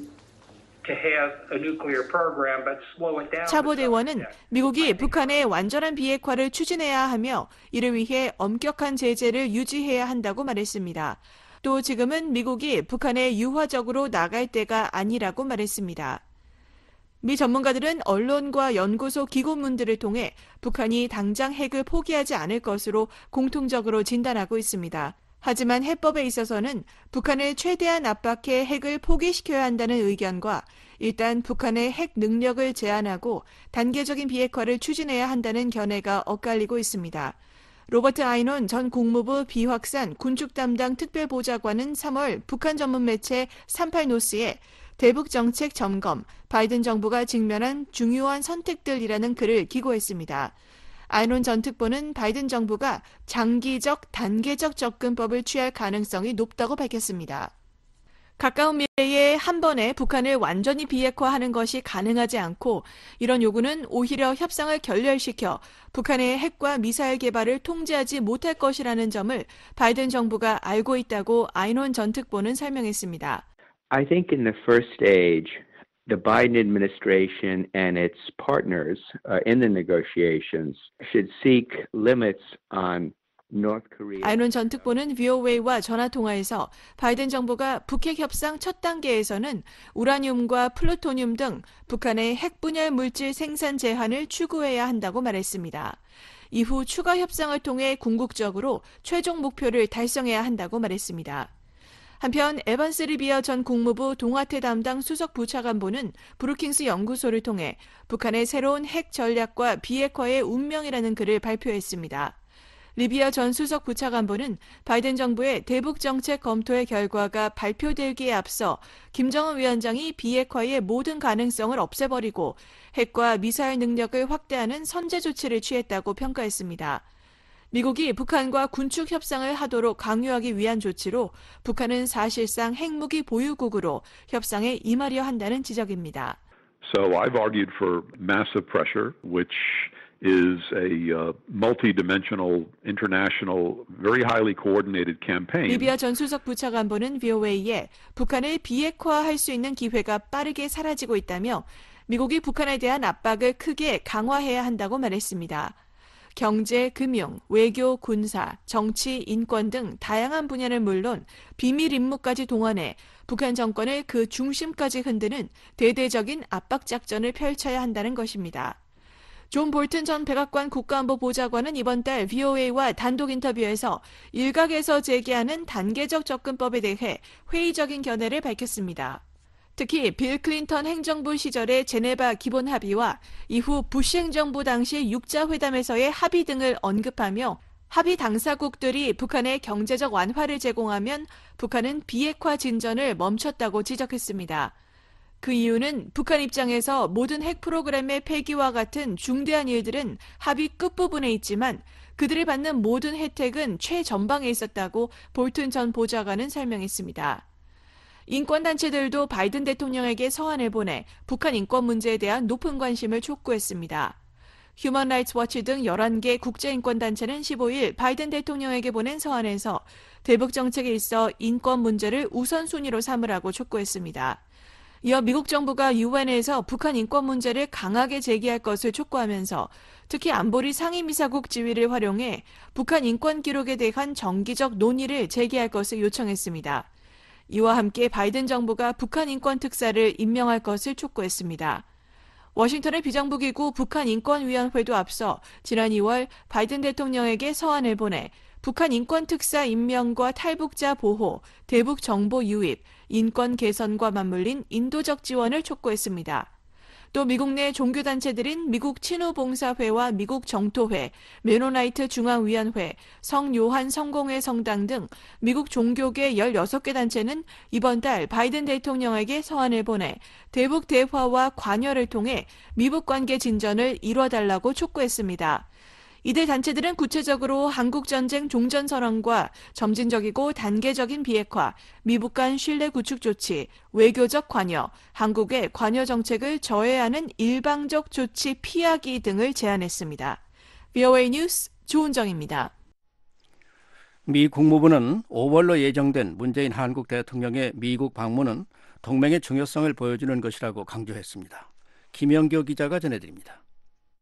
M: 차봇 의원은 미국이 북한의 완전한 비핵화를 추진해야 하며 이를 위해 엄격한 제재를 유지해야 한다고 말했습니다. 또 지금은 미국이 북한에 유화적으로 나갈 때가 아니라고 말했습니다. 미 전문가들은 언론과 연구소 기고문들을 통해 북한이 당장 핵을 포기하지 않을 것으로 공통적으로 진단하고 있습니다. 하지만 해법에 있어서는 북한을 최대한 압박해 핵을 포기시켜야 한다는 의견과 일단 북한의 핵 능력을 제한하고 단계적인 비핵화를 추진해야 한다는 견해가 엇갈리고 있습니다. 로버트 아이논 전 국무부 비확산 군축 담당 특별보좌관은 삼월 북한 전문 매체 삼십팔 노스에 대북 정책 점검, 바이든 정부가 직면한 중요한 선택들이라는 글을 기고했습니다. 아이논 전 특보는 바이든 정부가 장기적, 단계적 접근법을 취할 가능성이 높다고 밝혔습니다. 가까운 미래에 한 번에 북한을 완전히 비핵화하는 것이 가능하지 않고 이런 요구는 오히려 협상을 결렬시켜 북한의 핵과 미사일 개발을 통제하지 못할 것이라는 점을 바이든 정부가 알고 있다고 아이논 전 특보는 설명했습니다.
P: I think in the first stage, the Biden administration and its partners uh, in the negotiations should seek limits on North Korea.
M: 아이논 전 특보는 브이오에이와 전화통화에서 바이든 정부가 북핵 협상 첫 단계에서는 우라늄과 플루토늄 등 북한의 핵 분열 물질 생산 제한을 추구해야 한다고 말했습니다. 이후 추가 협상을 통해 궁극적으로 최종 목표를 달성해야 한다고 말했습니다. 한편 에반스 리비어 전 국무부 동아태 담당 수석 부차관보는 브루킹스 연구소를 통해 북한의 새로운 핵 전략과 비핵화의 운명이라는 글을 발표했습니다. 리비어 전 수석 부차관보는 바이든 정부의 대북 정책 검토의 결과가 발표되기에 앞서 김정은 위원장이 비핵화의 모든 가능성을 없애버리고 핵과 미사일 능력을 확대하는 선제 조치를 취했다고 평가했습니다. 미국이 북한과 군축 협상을 하도록 강요하기 위한 조치로 북한은 사실상 핵무기 보유국으로 협상에 임하려 한다는 지적입니다.
Q: So I've argued for massive pressure, which is a uh, multi-dimensional, international, very highly coordinated campaign.
M: 리비아 전 수석 부차관보는 브이오에이에 북한을 비핵화할 수 있는 기회가 빠르게 사라지고 있다며 미국이 북한에 대한 압박을 크게 강화해야 한다고 말했습니다. 경제, 금융, 외교, 군사, 정치, 인권 등 다양한 분야는 물론 비밀 임무까지 동원해 북한 정권을 그 중심까지 흔드는 대대적인 압박 작전을 펼쳐야 한다는 것입니다. 존 볼튼 전 백악관 국가안보 보좌관은 이번 달 브이오에이와 단독 인터뷰에서 일각에서 제기하는 단계적 접근법에 대해 회의적인 견해를 밝혔습니다. 특히 빌 클린턴 행정부 시절의 제네바 기본 합의와 이후 부시 행정부 당시 육자 회담에서의 합의 등을 언급하며 합의 당사국들이 북한의 경제적 완화를 제공하면 북한은 비핵화 진전을 멈췄다고 지적했습니다. 그 이유는 북한 입장에서 모든 핵 프로그램의 폐기와 같은 중대한 일들은 합의 끝부분에 있지만 그들이 받는 모든 혜택은 최전방에 있었다고 볼튼 전 보좌관은 설명했습니다. 인권단체들도 바이든 대통령에게 서한을 보내 북한 인권 문제에 대한 높은 관심을 촉구했습니다. 휴먼 라이츠 워치 등 열한 개 국제인권단체는 십오일 바이든 대통령에게 보낸 서한에서 대북 정책에 있어 인권 문제를 우선순위로 삼으라고 촉구했습니다. 이어 미국 정부가 유엔에서 북한 인권 문제를 강하게 제기할 것을 촉구하면서 특히 안보리 상임이사국 지위를 활용해 북한 인권 기록에 대한 정기적 논의를 제기할 것을 요청했습니다. 이와 함께 바이든 정부가 북한 인권 특사를 임명할 것을 촉구했습니다. 워싱턴의 비정부기구 북한인권위원회도 앞서 지난 이월 바이든 대통령에게 서한을 보내 북한 인권 특사 임명과 탈북자 보호, 대북 정보 유입, 인권 개선과 맞물린 인도적 지원을 촉구했습니다. 또 미국 내 종교단체들인 미국 친후봉사회와 미국 정토회, 메노나이트 중앙위원회, 성요한 성공회 성당 등 미국 종교계 열여섯 개 단체는 이번 달 바이든 대통령에게 서한을 보내 대북 대화와 관여를 통해 미북 관계 진전을 이뤄달라고 촉구했습니다. 이들 단체들은 구체적으로 한국전쟁 종전선언과 점진적이고 단계적인 비핵화, 미북 간 신뢰 구축 조치, 외교적 관여, 한국의 관여 정책을 저해하는 일방적 조치 피하기 등을 제안했습니다. 브이오에이 뉴스 조은정입니다.
E: 미 국무부는 오월로 예정된 문재인 한국 대통령의 미국 방문은 동맹의 중요성을 보여주는 것이라고 강조했습니다. 김영교 기자가 전해드립니다.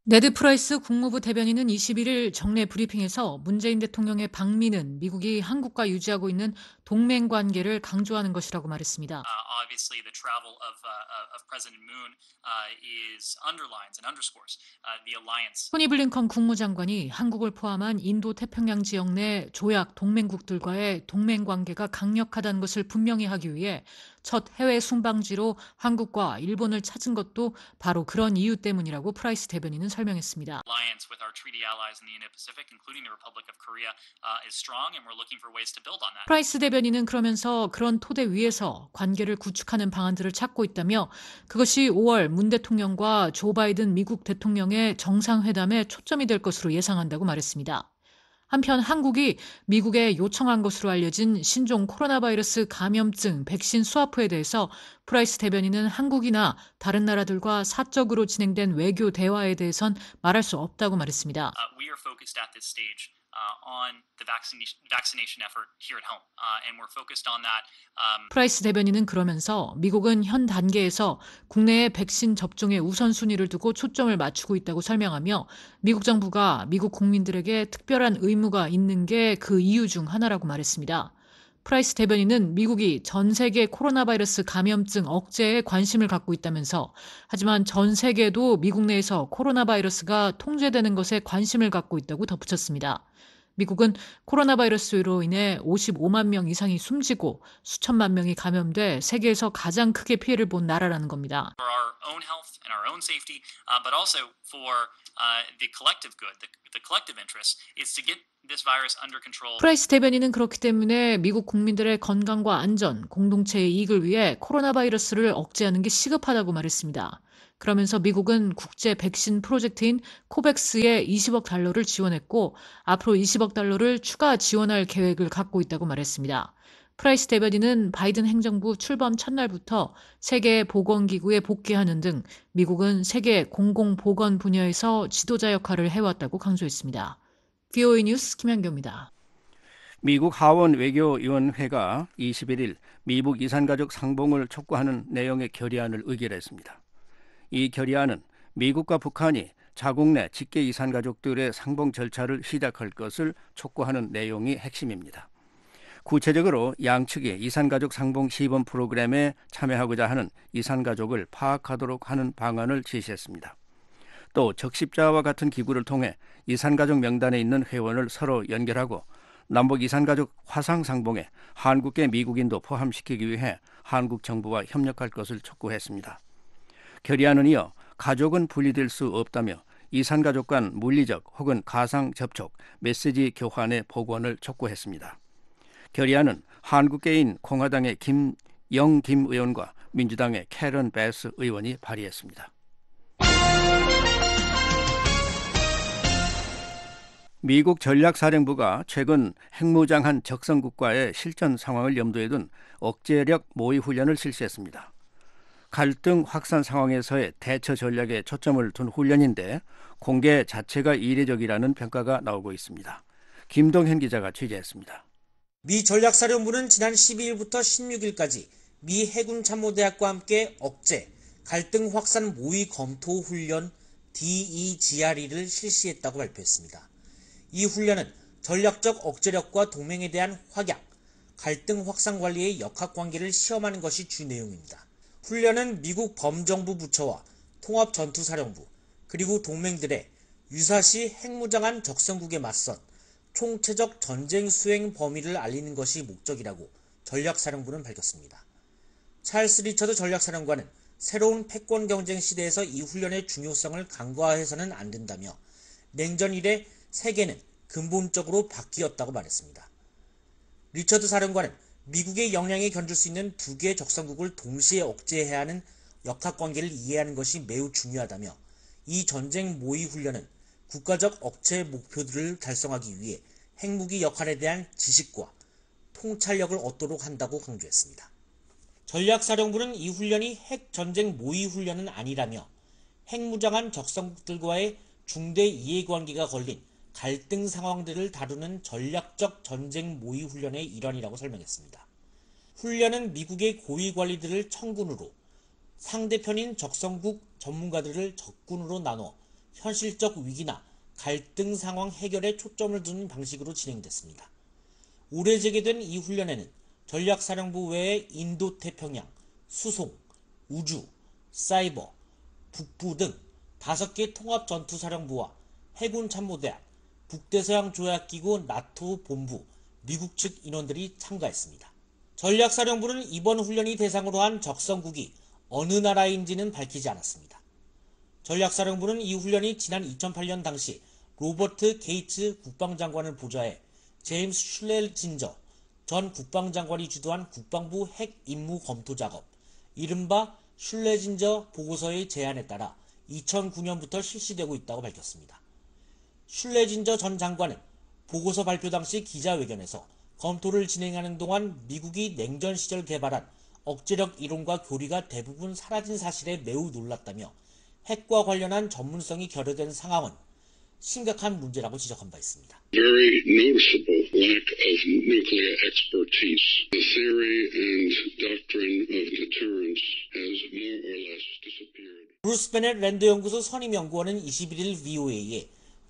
R: 네드 프라이스 국무부 대변인은 이십일 일 정례 브리핑에서 문재인 대통령의 방미는 미국이 한국과 유지하고 있는 동맹 관계를 강조하는 것이라고 말했습니다.
S: Uh, obviously, the travel of, uh, of President Moon uh, is underlines and underscores uh, the alliance.
R: 토니 블링컨 국무장관이 한국을 포함한 인도 태평양 지역 내 조약 동맹국들과의 동맹 관계가 강력하다는 것을 분명히 하기 위해 첫 해외 순방지로 한국과 일본을 찾은 것도 바로 그런 이유 때문이라고 프라이스 대변인은 설명했습니다.
S: Alliance with our treaty allies in the Indo-Pacific, including the Republic of Korea, uh, is strong, and we're looking for ways to build on that.
R: 프라이스 대변인은 그러면서 그런 토대 위에서 관계를 구축하는 방안들을 찾고 있다며 그것이 오월 문 대통령과 조 바이든 미국 대통령의 정상회담에 초점이 될 것으로 예상한다고 말했습니다. 한편 한국이 미국에 요청한 것으로 알려진 신종 코로나 바이러스 감염증 백신 수화포에 대해서 프라이스 대변인은 한국이나 다른 나라들과 사적으로 진행된 외교 대화에 대해선 말할 수 없다고 말했습니다.
S: Uh, we are focused at this stage uh, on the vaccination, vaccination effort here at home, uh, and we're focused on that. Um...
R: 프라이스 대변인은 그러면서 미국은 현 단계에서 국내의 백신 접종에 우선순위를 두고 초점을 맞추고 있다고 설명하며 미국 정부가 미국 국민들에게 특별한 의무가 있는 게 그 이유 중 하나라고 말했습니다. 프라이스 대변인은 미국이 전 세계 코로나 바이러스 감염증 억제에 관심을 갖고 있다면서 하지만 전 세계도 미국 내에서 코로나 바이러스가 통제되는 것에 관심을 갖고 있다고 덧붙였습니다. 미국은 코로나 바이러스로 인해 오십오만 명 이상이 숨지고 수천만 명이 감염돼 세계에서 가장 크게 피해를 본 나라라는 겁니다.
S: For our own health and our own safety, uh, but also for uh, the collective good, the, the collective interest is to get this virus under control.
R: 프라이스 대변인은 그렇기 때문에 미국 국민들의 건강과 안전, 공동체의 이익을 위해 코로나 바이러스를 억제하는 게 시급하다고 말했습니다. 그러면서 미국은 국제 백신 프로젝트인 코백스에 이십억 달러를 지원했고 앞으로 이십억 달러를 추가 지원할 계획을 갖고 있다고 말했습니다. 프라이스 대변인은 바이든 행정부 출범 첫날부터 세계 보건기구에 복귀하는 등 미국은 세계 공공보건 분야에서 지도자 역할을 해왔다고 강조했습니다. 브이오에이 뉴스 김현경입니다.
E: 미국 하원 외교위원회가 이십일 일 미북 이산가족 상봉을 촉구하는 내용의 결의안을 의결했습니다. 이 결의안은 미국과 북한이 자국 내 직계 이산가족들의 상봉 절차를 시작할 것을 촉구하는 내용이 핵심입니다. 구체적으로 양측이 이산가족 상봉 시범 프로그램에 참여하고자 하는 이산가족을 파악하도록 하는 방안을 제시했습니다. 또 적십자와 같은 기구를 통해 이산가족 명단에 있는 회원을 서로 연결하고 남북 이산가족 화상 상봉에 한국계 미국인도 포함시키기 위해 한국 정부와 협력할 것을 촉구했습니다. 결의안은 이어 가족은 분리될 수 없다며 이산가족 간 물리적 혹은 가상 접촉, 메시지 교환의 복원을 촉구했습니다. 결의안은 한국계인 공화당의 김영김 의원과 민주당의 캐런 베스 의원이 발의했습니다. 미국 전략사령부가 최근 핵무장한 적성국과의 실전 상황을 염두에 둔 억제력 모의 훈련을 실시했습니다. 갈등 확산 상황에서의 대처 전략에 초점을 둔 훈련인데 공개 자체가 이례적이라는 평가가 나오고 있습니다. 김동현 기자가 취재했습니다.
T: 미 전략사령부는 지난 십이일부터 십육일까지 미 해군참모대학과 함께 억제, 갈등 확산 모의 검토 훈련 디이지알이를 실시했다고 발표했습니다. 이 훈련은 전략적 억제력과 동맹에 대한 확약, 갈등 확산 관리의 역학관계를 시험하는 것이 주 내용입니다. 훈련은 미국 범정부 부처와 통합전투사령부, 그리고 동맹들의 유사시 핵무장한 적성국에 맞선 총체적 전쟁 수행 범위를 알리는 것이 목적이라고 전략사령부는 밝혔습니다. 찰스 리처드 전략사령관은 새로운 패권 경쟁 시대에서 이 훈련의 중요성을 간과해서는 안 된다며 냉전 이래 세계는 근본적으로 바뀌었다고 말했습니다. 리처드 사령관은 미국의 역량에 견줄 수 있는 두 개의 적성국을 동시에 억제해야 하는 역학관계를 이해하는 것이 매우 중요하다며 이 전쟁 모의 훈련은 국가적 억제 목표들을 달성하기 위해 핵무기 역할에 대한 지식과 통찰력을 얻도록 한다고 강조했습니다. 전략사령부는 이 훈련이 핵전쟁 모의 훈련은 아니라며 핵무장한 적성국들과의 중대 이해관계가 걸린 갈등 상황들을 다루는 전략적 전쟁 모의 훈련의 일환이라고 설명했습니다. 훈련은 미국의 고위 관리들을 청군으로, 상대편인 적성국 전문가들을 적군으로 나눠 현실적 위기나 갈등 상황 해결에 초점을 두는 방식으로 진행됐습니다. 올해 재개된 이 훈련에는 전략사령부 외에 인도태평양, 수송, 우주, 사이버, 북부 등 다섯 개 통합전투사령부와 해군참모대학, 북대서양조약기구 나토 본부, 미국 측 인원들이 참가했습니다. 전략사령부는 이번 훈련이 대상으로 한 적성국이 어느 나라인지는 밝히지 않았습니다. 전략사령부는 이 훈련이 지난 이천팔 년 당시 로버트 게이츠 국방장관을 보좌해 제임스 슐레진저 전 국방장관이 주도한 국방부 핵 임무 검토 작업, 이른바 슐레진저 보고서의 제안에 따라 이천구 년부터 실시되고 있다고 밝혔습니다. 슐레진저 전 장관은 보고서 발표 당시 기자회견에서 검토를 진행하는 동안 미국이 냉전 시절 개발한 억제력 이론과 교리가 대부분 사라진 사실에 매우 놀랐다며 핵과 관련한 전문성이 결여된 상황은 심각한 문제라고 지적한 바 있습니다.
U: Very noticeable lack of nuclear expertise. The theory and doctrine of deterrence has more or less disappeared.
T: 브루스 베넷 랜드 연구소 선임 연구원은 이십일 일 브이오에이에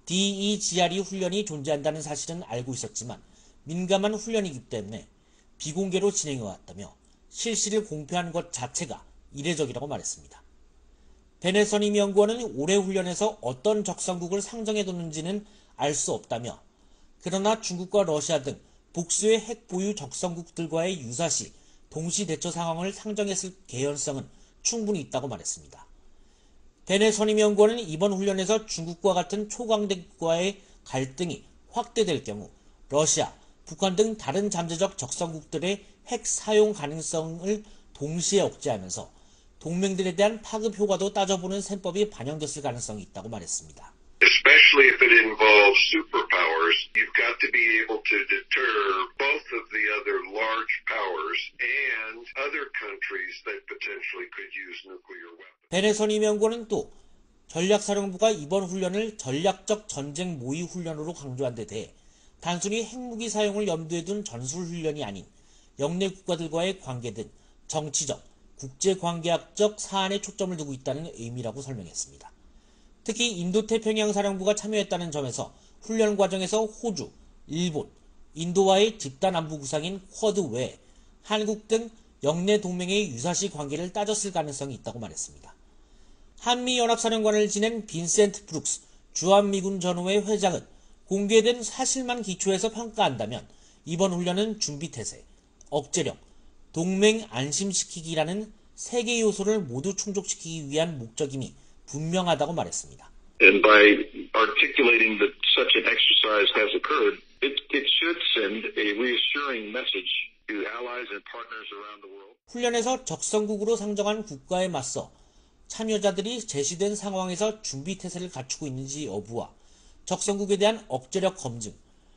T: 디이지알이 훈련이 존재한다는 사실은 알고 있었지만 민감한 훈련이기 때문에 비공개로 진행해왔다며 실시를 공표한 것 자체가 이례적이라고 말했습니다. 베넷 선임 연구원은 올해 훈련에서 어떤 적성국을 상정해뒀는지는 알 수 없다며, 그러나 중국과 러시아 등 복수의 핵 보유 적성국들과의 유사시 동시 대처 상황을 상정했을 개연성은 충분히 있다고 말했습니다. 베넷 선임 연구원은 이번 훈련에서 중국과 같은 초강대국과의 갈등이 확대될 경우 러시아, 북한 등 다른 잠재적 적성국들의 핵 사용 가능성을 동시에 억제하면서 동맹들에 대한 파급 효과도 따져보는 셈법이 반영됐을 가능성이 있다고 말했습니다.
U: Especially if it involves superpowers, you've got to be able to deter both of the other large powers and other countries that potentially could use nuclear weapons.
T: 베넷 선임 연구원은 또 전략사령부가 이번 훈련을 전략적 전쟁 모의 훈련으로 강조한 데 대해 단순히 핵무기 사용을 염두에 둔 전술훈련이 아닌 영내 국가들과의 관계 등 정치적, 국제관계학적 사안에 초점을 두고 있다는 의미라고 설명했습니다. 특히 인도태평양 사령부가 참여했다는 점에서 훈련 과정에서 호주, 일본, 인도와의 집단 안보 구상인 쿼드 외에 한국 등 영내 동맹의 유사시 관계를 따졌을 가능성이 있다고 말했습니다. 한미연합사령관을 지낸 빈센트 브룩스 주한미군 전후회 회장은 공개된 사실만 기초해서 평가한다면 이번 훈련은 준비태세, 억제력, 동맹 안심시키기라는 세 개 요소를 모두 충족시키기 위한 목적임이 분명하다고 말했습니다.
U: And by articulating that such an exercise has occurred, it, it should send a reassuring message to allies and partners around the world.
T: 훈련에서 적성국으로 상정한 국가에 맞서 참여자들이 제시된 상황에서 준비태세를 갖추고 있는지 여부와 적성국에 대한 억제력 검증,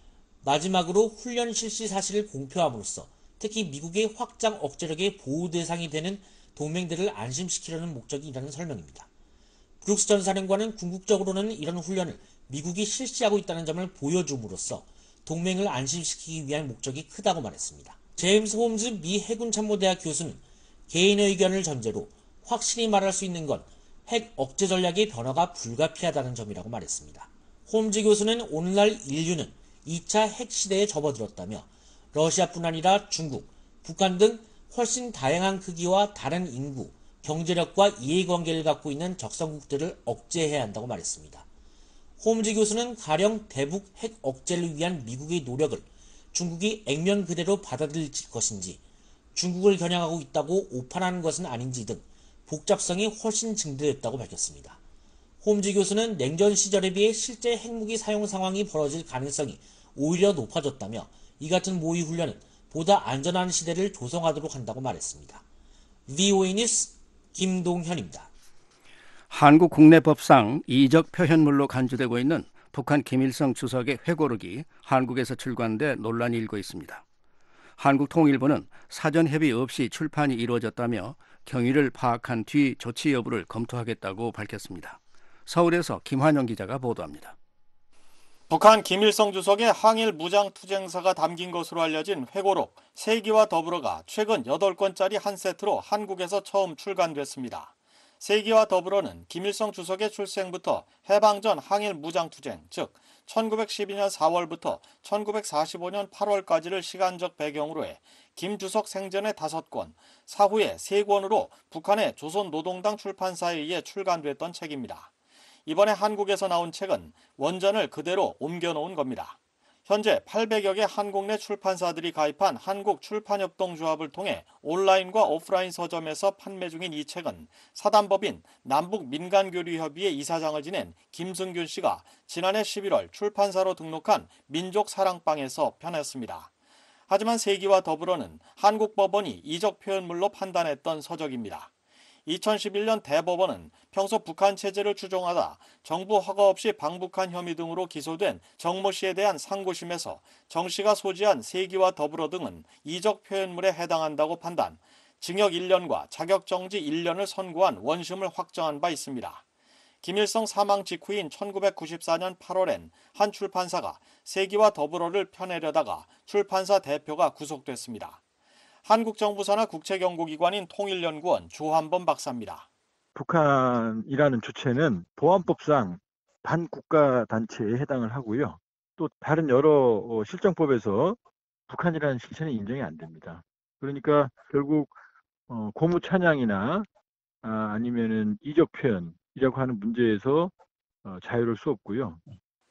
T: 마지막으로 훈련 실시 사실을 공표함으로써 특히 미국의 확장 억제력의 보호 대상이 되는 동맹들을 안심시키려는 목적이라는 설명입니다. 브룩스 전 사령관은 궁극적으로는 이런 훈련을 미국이 실시하고 있다는 점을 보여줌으로써 동맹을 안심시키기 위한 목적이 크다고 말했습니다. 제임스 홈즈 미 해군참모대학 교수는 개인의 의견을 전제로 확실히 말할 수 있는 건 핵 억제 전략의 변화가 불가피하다는 점이라고 말했습니다. 홈즈 교수는 오늘날 인류는 이 차 핵시대에 접어들었다며 러시아뿐 아니라 중국, 북한 등 훨씬 다양한 크기와 다른 인구, 경제력과 이해관계를 갖고 있는 적성국들을 억제해야 한다고 말했습니다. 홈즈 교수는 가령 대북 핵 억제를 위한 미국의 노력을 중국이 액면 그대로 받아들일 것인지, 중국을 겨냥하고 있다고 오판하는 것은 아닌지 등 복잡성이 훨씬 증대됐다고 밝혔습니다. 홈즈 교수는 냉전 시절에 비해 실제 핵무기 사용 상황이 벌어질 가능성이 오히려 높아졌다며 이 같은 모의 훈련은 보다 안전한 시대를 조성하도록 한다고 말했습니다. 브이오에이 뉴스 김동현입니다.
E: 한국 국내법상 이적 표현물로 간주되고 있는 북한 김일성 주석의 회고록이 한국에서 출간돼 논란이 일고 있습니다. 한국통일부는 사전 협의 없이 출판이 이루어졌다며 경위를 파악한 뒤 조치 여부를 검토하겠다고 밝혔습니다. 서울에서 김환영 기자가 보도합니다.
V: 북한 김일성 주석의 항일 무장투쟁사가 담긴 것으로 알려진 회고록 세 기와 더불어가 최근 여덟 권짜리 한 세트로 한국에서 처음 출간됐습니다. 세기와 더불어는 김일성 주석의 출생부터 해방전 항일 무장투쟁, 즉 천구백십이 년 사월부터 천구백사십오 년 팔월까지를 시간적 배경으로 해 김 주석 생전의 다섯 권, 사후에 세 권으로 북한의 조선노동당 출판사에 의해 출간됐던 책입니다. 이번에 한국에서 나온 책은 원전을 그대로 옮겨놓은 겁니다. 현재 팔백여 개 한국 내 출판사들이 가입한 한국출판협동조합을 통해 온라인과 오프라인 서점에서 판매 중인 이 책은 사단법인 남북민간교류협의회 이사장을 지낸 김승균 씨가 지난해 십일월 출판사로 등록한 민족사랑방에서 펴냈습니다. 하지만 세기와 더불어는 한국 법원이 이적 표현물로 판단했던 서적입니다. 이천십일 년 대법원은 평소 북한 체제를 추종하다 정부 허가 없이 방북한 혐의 등으로 기소된 정모 씨에 대한 상고심에서 정 씨가 소지한 세기와 더불어 등은 이적 표현물에 해당한다고 판단, 징역 일 년과 자격정지 일 년을 선고한 원심을 확정한 바 있습니다. 김일성 사망 직후인 천구백구십사 년 팔월엔 한 출판사가 세기와 더불어를 펴내려다가 출판사 대표가 구속됐습니다. 한국 정부 산하 국책연구기관인 통일연구원 조한범 박사입니다.
B: 북한이라는 주체는 보안법상 반국가 단체에 해당을 하고요. 또 다른 여러 실정법에서 북한이라는 실체는 인정이 안 됩니다. 그러니까 결국 고무 찬양이나 아니면은 이적 표현이라고 하는 문제에서 자유로울 수 없고요.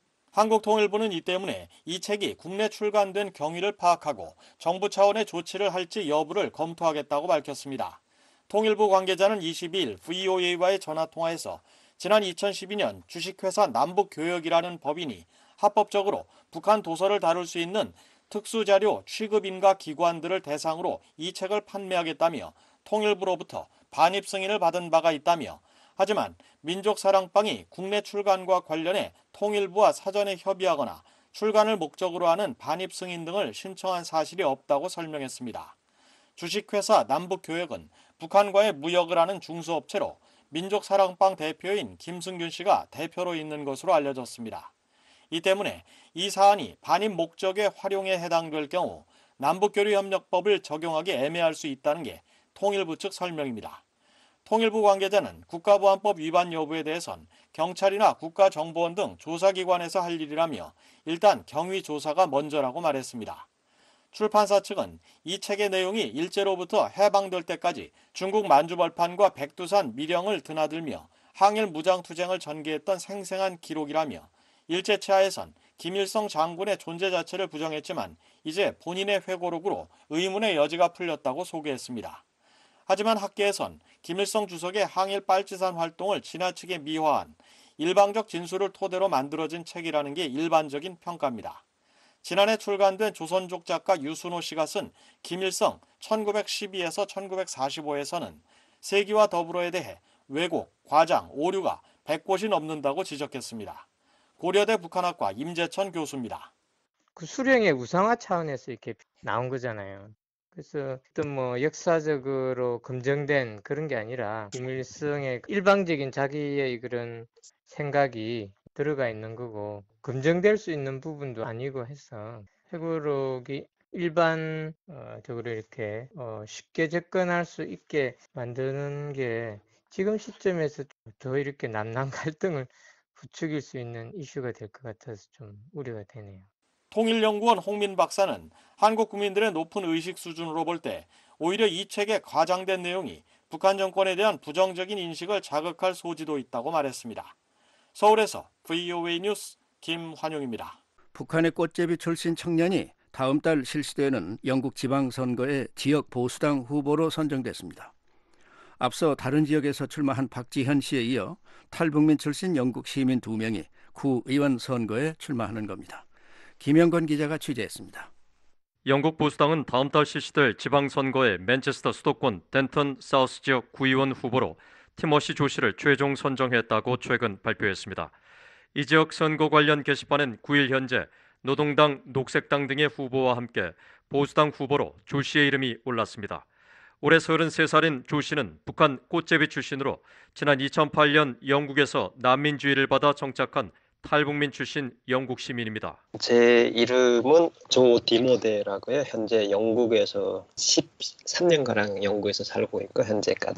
V: 한국통일부는 이 때문에 이 책이 국내 출간된 경위를 파악하고 정부 차원의 조치를 할지 여부를 검토하겠다고 밝혔습니다. 통일부 관계자는 이십이 일 브이오에이와의 전화통화에서 지난 이천십이 년 주식회사 남북교역이라는 법인이 합법적으로 북한 도서를 다룰 수 있는 특수자료 취급인가 기관들을 대상으로 이 책을 판매하겠다며 통일부로부터 반입 승인을 받은 바가 있다며, 하지만 민족사랑방이 국내 출간과 관련해 통일부와 사전에 협의하거나 출간을 목적으로 하는 반입 승인 등을 신청한 사실이 없다고 설명했습니다. 주식회사 남북교역은 북한과의 무역을 하는 중소업체로 민족사랑방 대표인 김승균 씨가 대표로 있는 것으로 알려졌습니다. 이 때문에 이 사안이 반입 목적의 활용에 해당될 경우 남북교류협력법을 적용하기 애매할 수 있다는 게 통일부 측 설명입니다. 통일부 관계자는 국가보안법 위반 여부에 대해선 경찰이나 국가정보원 등 조사기관에서 할 일이라며 일단 경위 조사가 먼저라고 말했습니다. 출판사 측은 이 책의 내용이 일제로부터 해방될 때까지 중국 만주벌판과 백두산 미령을 드나들며 항일 무장투쟁을 전개했던 생생한 기록이라며 일제치하에선 김일성 장군의 존재 자체를 부정했지만 이제 본인의 회고록으로 의문의 여지가 풀렸다고 소개했습니다. 하지만 학계에선 김일성 주석의 항일 빨치산 활동을 지나치게 미화한 일방적 진술을 토대로 만들어진 책이라는 게 일반적인 평가입니다. 지난해 출간된 조선족 작가 유순호 씨가 쓴 김일성 천구백십이에서 천구백사십오에서는 세기와 더불어에 대해 왜곡, 과장, 오류가 백 곳이 넘는다고 지적했습니다. 고려대 북한학과 임재천 교수입니다.
C: 그 수령의 우상화 차원에서 이렇게 나온 거잖아요. 그래서 어떤 뭐 역사적으로 검증된 그런 게 아니라 김일성의 일방적인 자기의 그런 생각이 들어가 있는 거고 검증될 수 있는 부분도 아니고 해서 회고록이 일반적으로 이렇게 쉽게 접근할 수 있게 만드는 게 지금 시점에서 더 이렇게 남남 갈등을 부추길 수 있는 이슈가 될 것 같아서 좀 우려가 되네요.
V: 통일연구원 홍민 박사는 한국 국민들의 높은 의식 수준으로 볼 때 오히려 이 책의 과장된 내용이 북한 정권에 대한 부정적인 인식을 자극할 소지도 있다고 말했습니다. 서울에서 브이오에이 뉴스 김환용입니다.
E: 북한의 꽃제비 출신 청년이 다음 달 실시되는 영국 지방선거의 지역 보수당 후보로 선정됐습니다. 앞서 다른 지역에서 출마한 박지현 씨에 이어 탈북민 출신 영국 시민 두 명이 구의원 선거에 출마하는 겁니다. 김영건 기자가 취재했습니다.
W: 영국 보수당은 다음 달 실시될 지방선거에 맨체스터 수도권 덴턴 사우스 지역 구의원 후보로 티머시 조 씨를 최종 선정했다고 최근 발표했습니다. 이 지역 선거 관련 게시판엔 구 일 현재 노동당, 녹색당 등의 후보와 함께 보수당 후보로 조 씨의 이름이 올랐습니다. 올해 서른세 살인 조 씨는 북한 꽃제비 출신으로 지난 이천팔 년 영국에서 난민주의를 받아 정착한 탈북민 출신 영국 시민입니다.
X: 제 이름은 조 디모데라고요. 현재 영국에서 십삼 년가량 영국에서 살고 있고 현재까지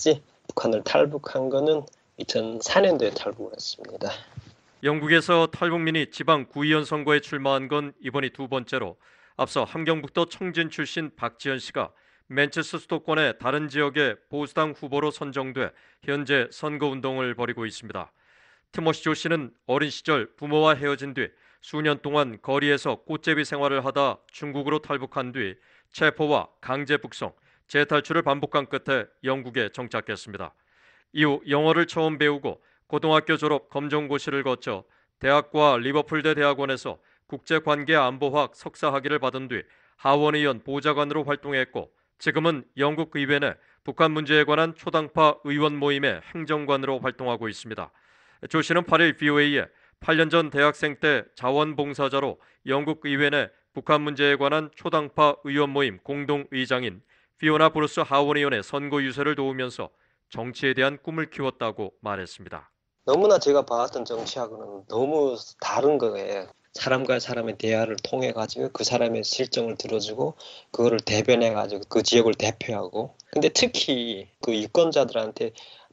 X: 북한을 탈북한 거는 이천사 년도에 탈북을 했습니다.
W: 영국에서 탈북민이 지방 구의원 선거에 출마한 건 이번이 두 번째로 앞서 함경북도 청진 출신 박지현 씨가 맨체스터 수도권의 다른 지역의 보수당 후보로 선정돼 현재 선거운동을 벌이고 있습니다. 티모시 조 씨는 어린 시절 부모와 헤어진 뒤 수년 동안 거리에서 꽃제비 생활을 하다 중국으로 탈북한 뒤 체포와 강제 북송, 재탈출을 반복한 끝에 영국에 정착했습니다. 이후 영어를 처음 배우고 고등학교 졸업 검정고시를 거쳐 대학과 리버풀대 대학원에서 국제관계안보학 석사학위를 받은 뒤 하원의원 보좌관으로 활동했고 지금은 영국 의회 내 북한 문제에 관한 초당파 의원 모임의 행정관으로 활동하고 있습니다. 조 씨는 팔 일 브이오에이에 팔 년 전 대학생 때 자원봉사자로 영국 의회 내 북한 문제에 관한 초당파 의원 모임 공동의장인 피오나 브루스 하원의원의 선거 유세를 도우면서 정치에 대한 꿈을 키웠다고 말했습니다.
X: 너무나 제가 봐왔던 정치하고는 너무 다른 거예요. 사람과 사람의 대화를 통해 가지고 그 사람의 실정을 들어주고 그거를 대변해 가지고 그 지역을 대표하고, 근데 특히 그 유권자들한테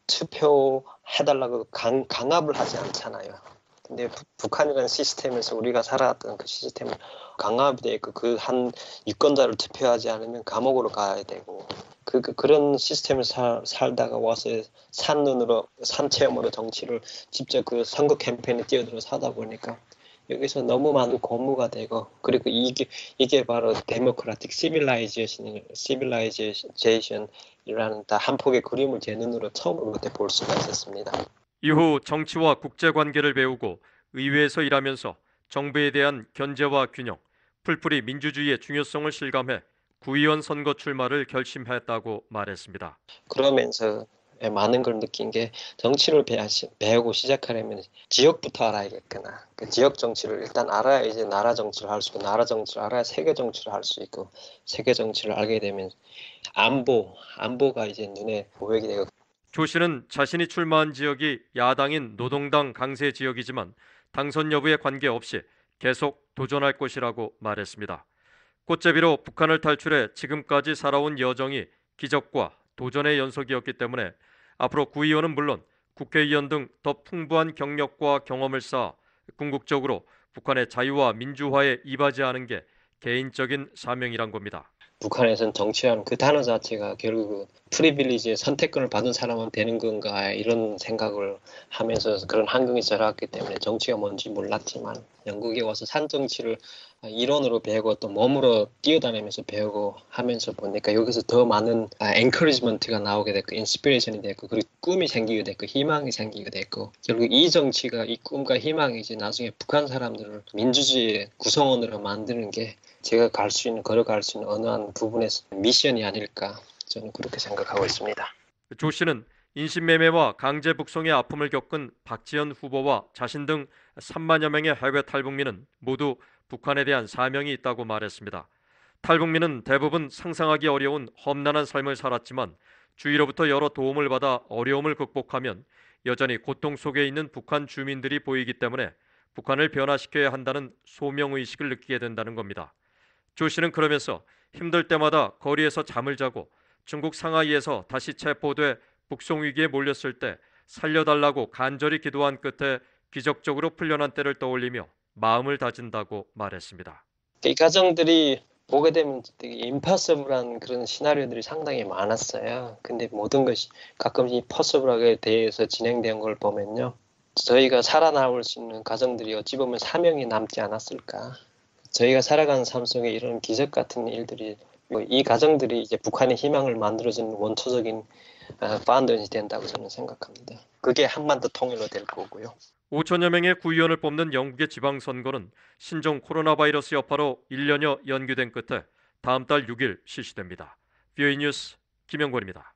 X: 투표해달라고 강, 강압을 하지 않잖아요. 근데 부, 북한이라는 시스템에서 우리가 살아왔던 그 시스템은 강압이 돼 있고 그 한 유권자를 투표하지 않으면 감옥으로 가야 되고 그, 그 그런 시스템을 살, 살다가 와서 산눈으로 산체험으로 정치를 직접 그 선거 캠페인에 뛰어들어서 하다 보니까 여기서 너무 많은 고무가 되고, 그리고 이게 이게 바로 데모크라틱 시빌라이제이션 시빌라이제이션이라는 다 한 폭의 그림을 제 눈으로 처음으로 그때 볼 수가 있었습니다.
W: 이후 정치와 국제관계를 배우고 의회에서 일하면서 정부에 대한 견제와 균형, 풀풀이 민주주의의 중요성을 실감해 구의원 선거 출마를 결심했다고 말했습니다.
X: 그러면서 많은 걸 느낀 게 정치를 배우고 시작하려면 지역부터 알아야겠구나. 그 지역 정치를 일단 알아야 이제 나라 정치를 할 수 있고, 나라 정치를 알아야 세계 정치를 할 수 있고, 세계 정치를 알게 되면 안보, 안보가 이제 눈에 보이게 되고.
W: 조 씨는 자신이 출마한 지역이 야당인 노동당 강세 지역이지만 당선 여부에 관계없이 계속 도전할 것이라고 말했습니다. 꽃제비로 북한을 탈출해 지금까지 살아온 여정이 기적과 도전의 연속이었기 때문에 앞으로 구의원은 물론 국회의원 등 더 풍부한 경력과 경험을 쌓아 궁극적으로 북한의 자유와 민주화에 이바지하는 게 개인적인 사명이란 겁니다.
X: 북한에서는 정치라는 그 단어 자체가 결국 프리빌리지의 선택권을 받은 사람은 되는 건가 이런 생각을 하면서 그런 환경에 자랐기 때문에 정치가 뭔지 몰랐지만 영국에 와서 산정치를 이론으로 배우고 또 몸으로 뛰어다니면서 배우고 하면서 보니까 여기서 더 많은 엔커리지먼트가 나오게 됐고 인스피레이션이 됐고 그리고 꿈이 생기게 됐고 희망이 생기게 됐고 결국 이 정치가 이 꿈과 희망이 이제 나중에 북한 사람들을 민주주의의 구성원으로 만드는 게 제가 갈 수 있는 걸어갈 수 있는 어느 한 부분에서 미션이 아닐까 저는 그렇게 생각하고 있습니다.
W: 조 씨는 인신매매와 강제 북송의 아픔을 겪은 박지현 후보와 자신 등 삼만여 명의 해외 탈북민은 모두 북한에 대한 사명이 있다고 말했습니다. 탈북민은 대부분 상상하기 어려운 험난한 삶을 살았지만 주위로부터 여러 도움을 받아 어려움을 극복하면 여전히 고통 속에 있는 북한 주민들이 보이기 때문에 북한을 변화시켜야 한다는 소명의식을 느끼게 된다는 겁니다. 조 씨는 그러면서 힘들 때마다 거리에서 잠을 자고 중국 상하이에서 다시 체포돼 북송 위기에 몰렸을 때 살려달라고 간절히 기도한 끝에 기적적으로 풀려난 때를 떠올리며 마음을 다진다고 말했습니다.
X: 이 가정들이 보게 되면 되게 임파서블한 그런 시나리오들이 상당히 많았어요. 근데 모든 것이 가끔 이 퍼서블하게 대해서 진행된 걸 보면요. 저희가 살아나올 수 있는 가정들이 어찌 보면 사명이 남지 않았을까. 저희가 살아가는 삶 속에 이런 기적 같은 일들이 이 가정들이 이제 북한의 희망을 만들어주는 원초적인 파운더이 된다고 저는 생각합니다. 그게 한반도 통일로 될 거고요.
W: 오천여 명의 구의원을 뽑는 영국의 지방선거는 신종 코로나 바이러스 여파로 일 년여 연기된 끝에 다음 달 육 일 실시됩니다. 브이오에이 뉴스 김영권입니다.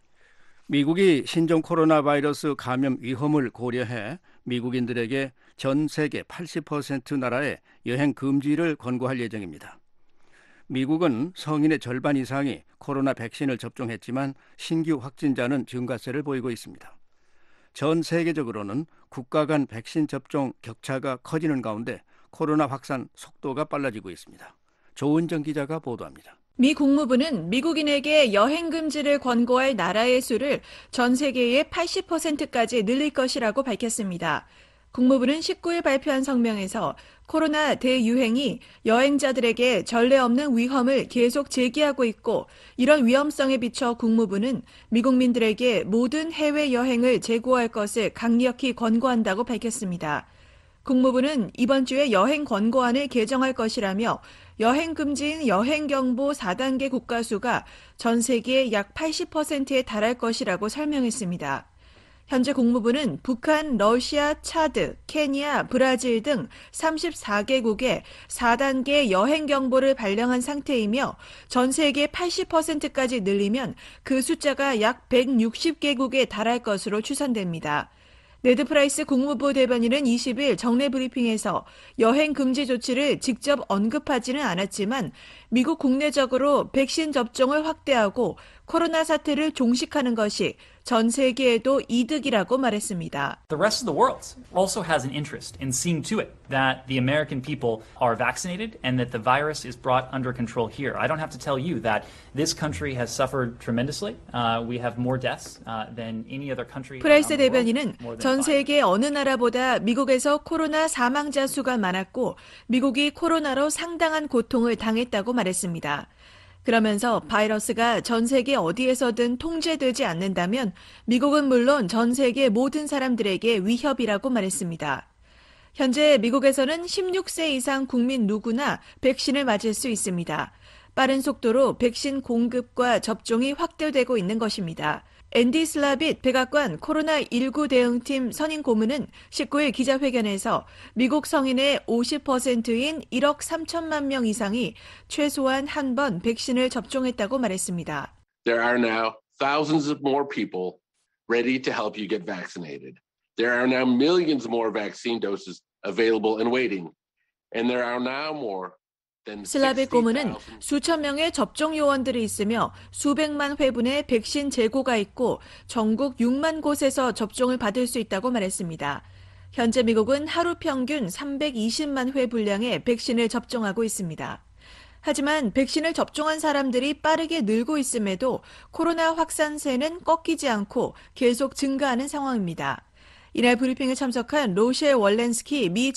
E: 미국이 신종 코로나 바이러스 감염 위험을 고려해 미국인들에게 전 세계 팔십 퍼센트 나라에 여행 금지를 권고할 예정입니다. 미국은 성인의 절반 이상이 코로나 백신을 접종했지만 신규 확진자는 증가세를 보이고 있습니다. 전 세계적으로는 국가 간 백신 접종 격차가 커지는 가운데 코로나 확산 속도가 빨라지고 있습니다. 조은정 기자가 보도합니다.
M: 미 국무부는 미국인에게 여행 금지를 권고할 나라의 수를 전 세계의 팔십 퍼센트까지 늘릴 것이라고 밝혔습니다. 국무부는 십구 일 발표한 성명에서 코로나 대유행이 여행자들에게 전례 없는 위험을 계속 제기하고 있고 이런 위험성에 비춰 국무부는 미국민들에게 모든 해외여행을 재고할 것을 강력히 권고한다고 밝혔습니다. 국무부는 이번 주에 여행 권고안을 개정할 것이라며 여행 금지인 여행경보 사 단계 국가 수가 전 세계의 약 팔십 퍼센트에 달할 것이라고 설명했습니다. 현재 국무부는 북한, 러시아, 차드, 케냐, 브라질 등 삼십사 개국에 사 단계 여행경보를 발령한 상태이며 전 세계 팔십 퍼센트까지 늘리면 그 숫자가 약 백육십 개국에 달할 것으로 추산됩니다. 네드 프라이스 국무부 대변인은 이십 일 정례 브리핑에서 여행 금지 조치를 직접 언급하지는 않았지만 미국 국내적으로 백신 접종을 확대하고 코로나 사태를 종식하는 것이 전 세계에도 이득이라고 말했습니다.
A: The rest of the world also has an interest in seeing to it that the American people are vaccinated and that the virus is brought under control here. I don't have to tell you that this country has suffered tremendously. Uh, we have more deaths uh, than any other country.
M: 프라이스 대변인은 전 세계 어느 나라보다 미국에서 코로나 사망자 수가 많았고 미국이 코로나로 상당한 고통을 당했다고 말했습니다. 그러면서 바이러스가 전 세계 어디에서든 통제되지 않는다면 미국은 물론 전 세계 모든 사람들에게 위협이라고 말했습니다. 현재 미국에서는 십육 세 이상 국민 누구나 백신을 맞을 수 있습니다. 빠른 속도로 백신 공급과 접종이 확대되고 있는 것입니다. 앤디 슬라빗 백악관 코로나 십구 대응팀 선임 고문은 십구 일 기자회견에서 미국 성인의 오십 퍼센트인 일억 삼천만 명 이상이 최소한 한 번 백신을 접종했다고 말했습니다.
D: There are now thousands of more people ready to help you get vaccinated. There are now millions more vaccine doses available and waiting. And there are now more
M: 슬라빗 고문은 수천 명의 접종 요원들이 있으며 수백만 회분의 백신 재고가 있고 전국 육만 곳에서 접종을 받을 수 있다고 말했습니다. 현재 미국은 하루 평균 삼백이십만 회 분량의 백신을 접종하고 있습니다. 하지만 백신을 접종한 사람들이 빠르게 늘고 있음에도 코로나 확산세는 꺾이지 않고 계속 증가하는 상황입니다. 이날 브리핑에 참석한 로셸 월렌스키 미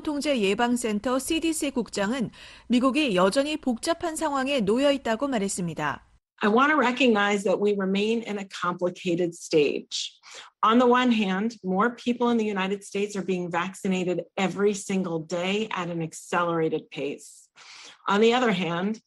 M: 질병통제예방센터 씨디씨 국장은 미국이 여전히 복잡한 상황에 놓여 있다고 말했습니다.
G: I want to recognize that we remain in a complicated stage. On the one hand, more people in the United States are being vaccinated every single day at an accelerated pace. On the other hand,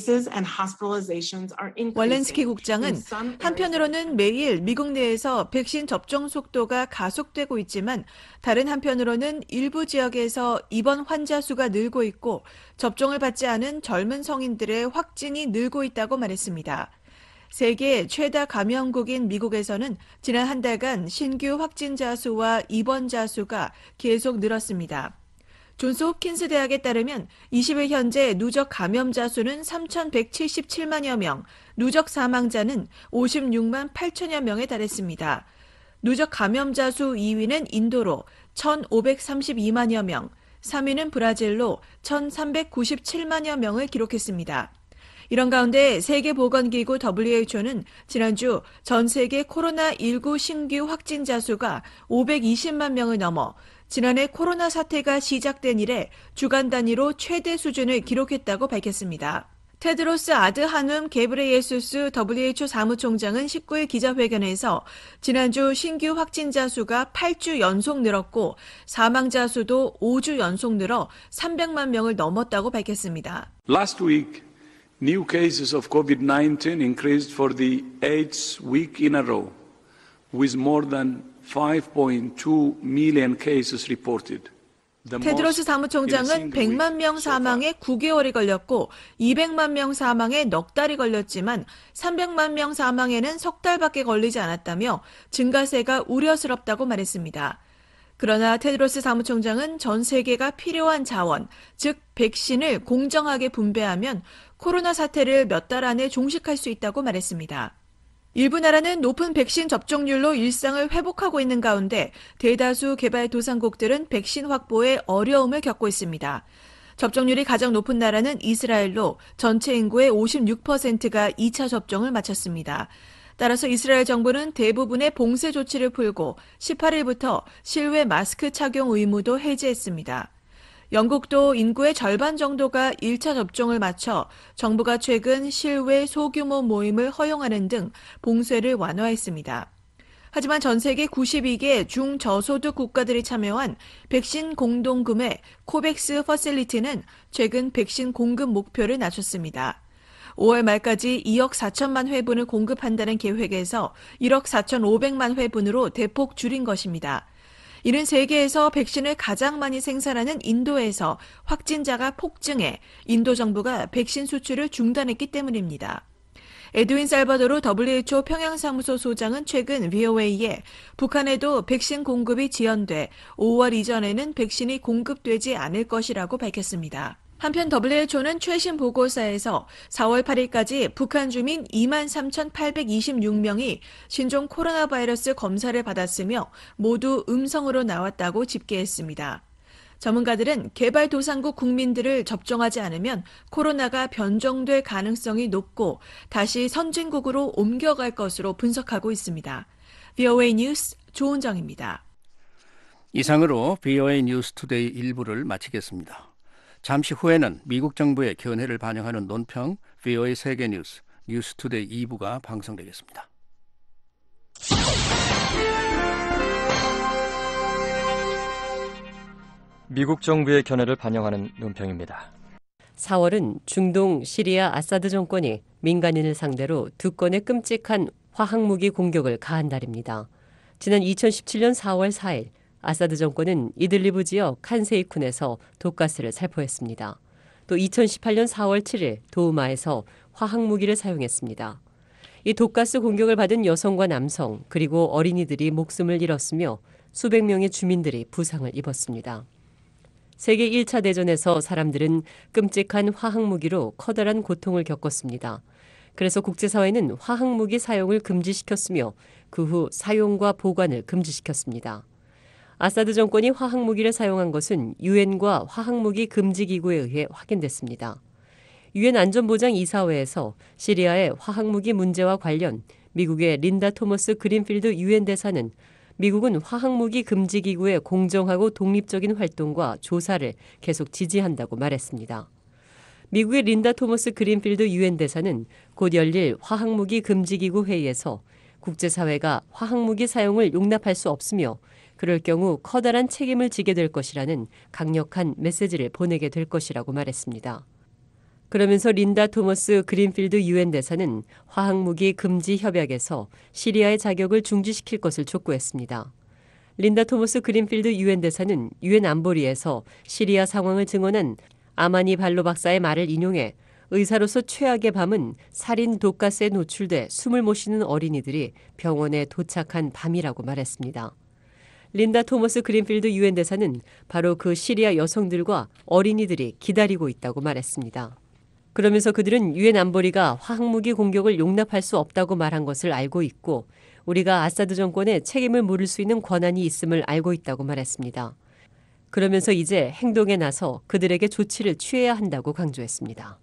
M: 월렌스키 국장은 한편으로는 매일 미국 내에서 백신 접종 속도가 가속되고 있지만 다른 한편으로는 일부 지역에서 입원 환자 수가 늘고 있고 접종을 받지 않은 젊은 성인들의 확진이 늘고 있다고 말했습니다. 세계 최다 감염국인 미국에서는 지난 한 달간 신규 확진자 수와 입원자 수가 계속 늘었습니다. 존스 홉킨스 대학에 따르면 이십 일 현재 누적 감염자 수는 삼천백칠십칠만여 명, 누적 사망자는 오십육만 팔천여 명에 달했습니다. 누적 감염자 수 이 위는 인도로 천오백삼십이만여 명, 삼 위는 브라질로 천삼백구십칠만여 명을 기록했습니다. 이런 가운데 세계보건기구 더블유에이치오는 지난주 전 세계 코로나 십구 신규 확진자 수가 오백이십만 명을 넘어 지난해 코로나 사태가 시작된 이래 주간 단위로 최대 수준을 기록했다고 밝혔습니다. 테드로스 아드하눔 게브레예수스 더블유에이치오 사무총장은 십구 일 기자회견에서 지난주 신규 확진자 수가 팔 주 연속 늘었고 사망자 수도 오 주 연속 늘어 삼백만 명을 넘었다고 밝혔습니다.
H: Last week, new cases of COVID nineteen increased for the eighth week in a row, with more than five point two million cases reported.
M: 테드로스 사무총장은 백만 명 사망에 구 개월이 걸렸고 이백만 명 사망에 넉 달이 걸렸지만 삼백만 명 사망에는 석 달밖에 걸리지 않았다며 증가세가 우려스럽다고 말했습니다. 그러나 테드로스 사무총장은 전 세계가 필요한 자원, 즉 백신을 공정하게 분배하면 코로나 사태를 몇 달 안에 종식할 수 있다고 말했습니다. 일부 나라는 높은 백신 접종률로 일상을 회복하고 있는 가운데 대다수 개발도상국들은 백신 확보에 어려움을 겪고 있습니다. 접종률이 가장 높은 나라는 이스라엘로 전체 인구의 오십육 퍼센트가 이 차 접종을 마쳤습니다. 따라서 이스라엘 정부는 대부분의 봉쇄 조치를 풀고 십팔 일부터 실외 마스크 착용 의무도 해제했습니다. 영국도 인구의 절반 정도가 일 차 접종을 마쳐 정부가 최근 실외 소규모 모임을 허용하는 등 봉쇄를 완화했습니다. 하지만 전 세계 구십이 개 중저소득 국가들이 참여한 백신 공동구매 코백스 퍼실리티는 최근 백신 공급 목표를 낮췄습니다. 오월 말까지 이억 사천만 회분을 공급한다는 계획에서 일억 사천오백만 회분으로 대폭 줄인 것입니다. 이는 세계에서 백신을 가장 많이 생산하는 인도에서 확진자가 폭증해 인도 정부가 백신 수출을 중단했기 때문입니다. 에드윈 살바도르 더블유에이치오 평양사무소 소장은 최근 브이오에이에 북한에도 백신 공급이 지연돼 오월 이전에는 백신이 공급되지 않을 것이라고 밝혔습니다. 한편 더블유에이치오는 최신 보고서에서 사월 팔일까지 북한 주민 이만 삼천팔백이십육 명이 신종 코로나 바이러스 검사를 받았으며 모두 음성으로 나왔다고 집계했습니다. 전문가들은 개발도상국 국민들을 접종하지 않으면 코로나가 변종될 가능성이 높고 다시 선진국으로 옮겨갈 것으로 분석하고 있습니다. 브이오에이 뉴스 조은정입니다.
E: 이상으로 브이오에이 뉴스 투데이 일부를 마치겠습니다. 잠시 후에는 미국 정부의 견해를 반영하는 논평 브이오에이 세계뉴스 뉴스투데이 이 부가 방송되겠습니다.
W: 미국 정부의 견해를 반영하는 논평입니다.
F: 사월은 중동 시리아 아사드 정권이 민간인을 상대로 두 건의 끔찍한 화학무기 공격을 가한 달입니다. 지난 이천십칠 년 사월 사일 아사드 정권은 이들리브 지역 칸세이쿤에서 독가스를 살포했습니다. 또 이천십팔 년 사월 칠일 도우마에서 화학무기를 사용했습니다. 이 독가스 공격을 받은 여성과 남성 그리고 어린이들이 목숨을 잃었으며 수백 명의 주민들이 부상을 입었습니다. 세계 일 차 대전에서 사람들은 끔찍한 화학무기로 커다란 고통을 겪었습니다. 그래서 국제사회는 화학무기 사용을 금지시켰으며 그 후 사용과 보관을 금지시켰습니다. 아사드 정권이 화학무기를 사용한 것은 유엔과 화학무기 금지기구에 의해 확인됐습니다. 유엔 안전보장이사회에서 시리아의 화학무기 문제와 관련 미국의 린다 토머스 그린필드 유엔 대사는 미국은 화학무기 금지기구의 공정하고 독립적인 활동과 조사를 계속 지지한다고 말했습니다. 미국의 린다 토머스 그린필드 유엔 대사는 곧 열릴 화학무기 금지기구 회의에서 국제사회가 화학무기 사용을 용납할 수 없으며 그럴 경우 커다란 책임을 지게 될 것이라는 강력한 메시지를 보내게 될 것이라고 말했습니다. 그러면서 린다 토머스 그린필드 유엔 대사는 화학무기 금지 협약에서 시리아의 자격을 중지시킬 것을 촉구했습니다. 린다 토머스 그린필드 유엔 대사는 유엔 안보리에서 시리아 상황을 증언한 아마니 발로 박사의 말을 인용해 의사로서 최악의 밤은 살인 독가스에 노출돼 숨을 못 쉬는 어린이들이 병원에 도착한 밤이라고 말했습니다. 린다 토머스 그린필드 유엔 대사는 바로 그 시리아 여성들과 어린이들이 기다리고 있다고 말했습니다. 그러면서 그들은 유엔 안보리가 화학무기 공격을 용납할 수 없다고 말한 것을 알고 있고 우리가 아사드 정권에 책임을 물을 수 있는 권한이 있음을 알고 있다고 말했습니다. 그러면서 이제 행동에 나서 그들에게 조치를 취해야 한다고 강조했습니다.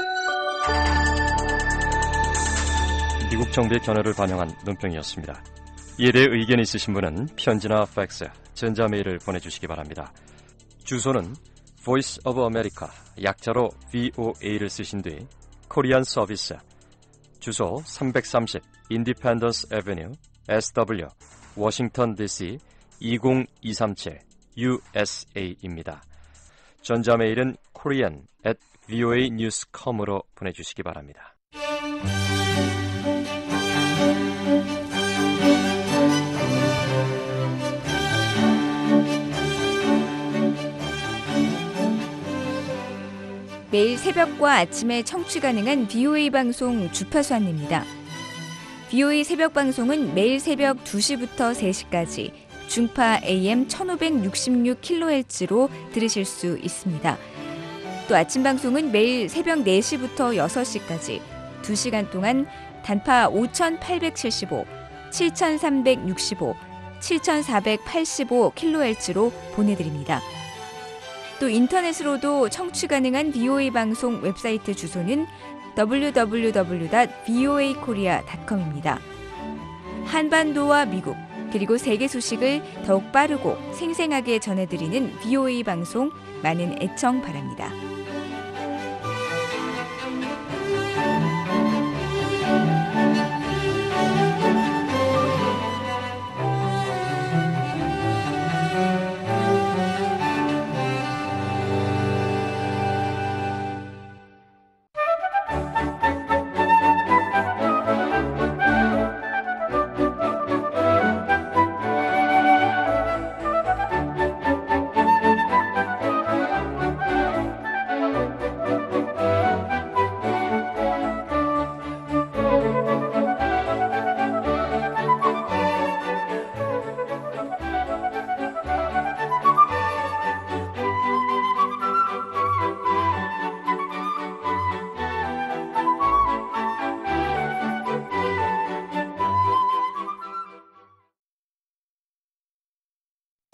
W: 미국 정부의 견해를 반영한 논평이었습니다. 이에 대해 의견이 있으신 분은 편지나 팩스, 전자메일을 보내주시기 바랍니다. 주소는 Voice of America, 약자로 브이오에이를 쓰신 뒤 코리안 서비스, 주소 삼백삼십 Independence Avenue, 에스더블유, 워싱턴 디씨 이공이삼칠 유에스에이입니다. 전자메일은 korean at 브이오에이 뉴스 닷 컴으로 보내주시기 바랍니다.
I: 매일 새벽과 아침에 청취 가능한 브이오에이 방송 주파수 안내입니다. 브이오에이 새벽 방송은 매일 새벽 두 시부터 세 시까지 중파 에이엠 천오백육십육 킬로헤르츠로 들으실 수 있습니다. 또 아침 방송은 매일 새벽 네 시부터 여섯 시까지 두 시간 동안 단파 오천팔백칠십오, 칠천삼백육십오, 칠천사백팔십오 킬로헤르츠로 보내드립니다. 또 인터넷으로도 청취 가능한 비오에이 방송 웹사이트 주소는 더블유 더블유 더블유 닷 비오에이 코리아 닷 컴입니다. 한반도와 미국 그리고 세계 소식을 더욱 빠르고 생생하게 전해드리는 비오에이 방송 많은 애청 바랍니다.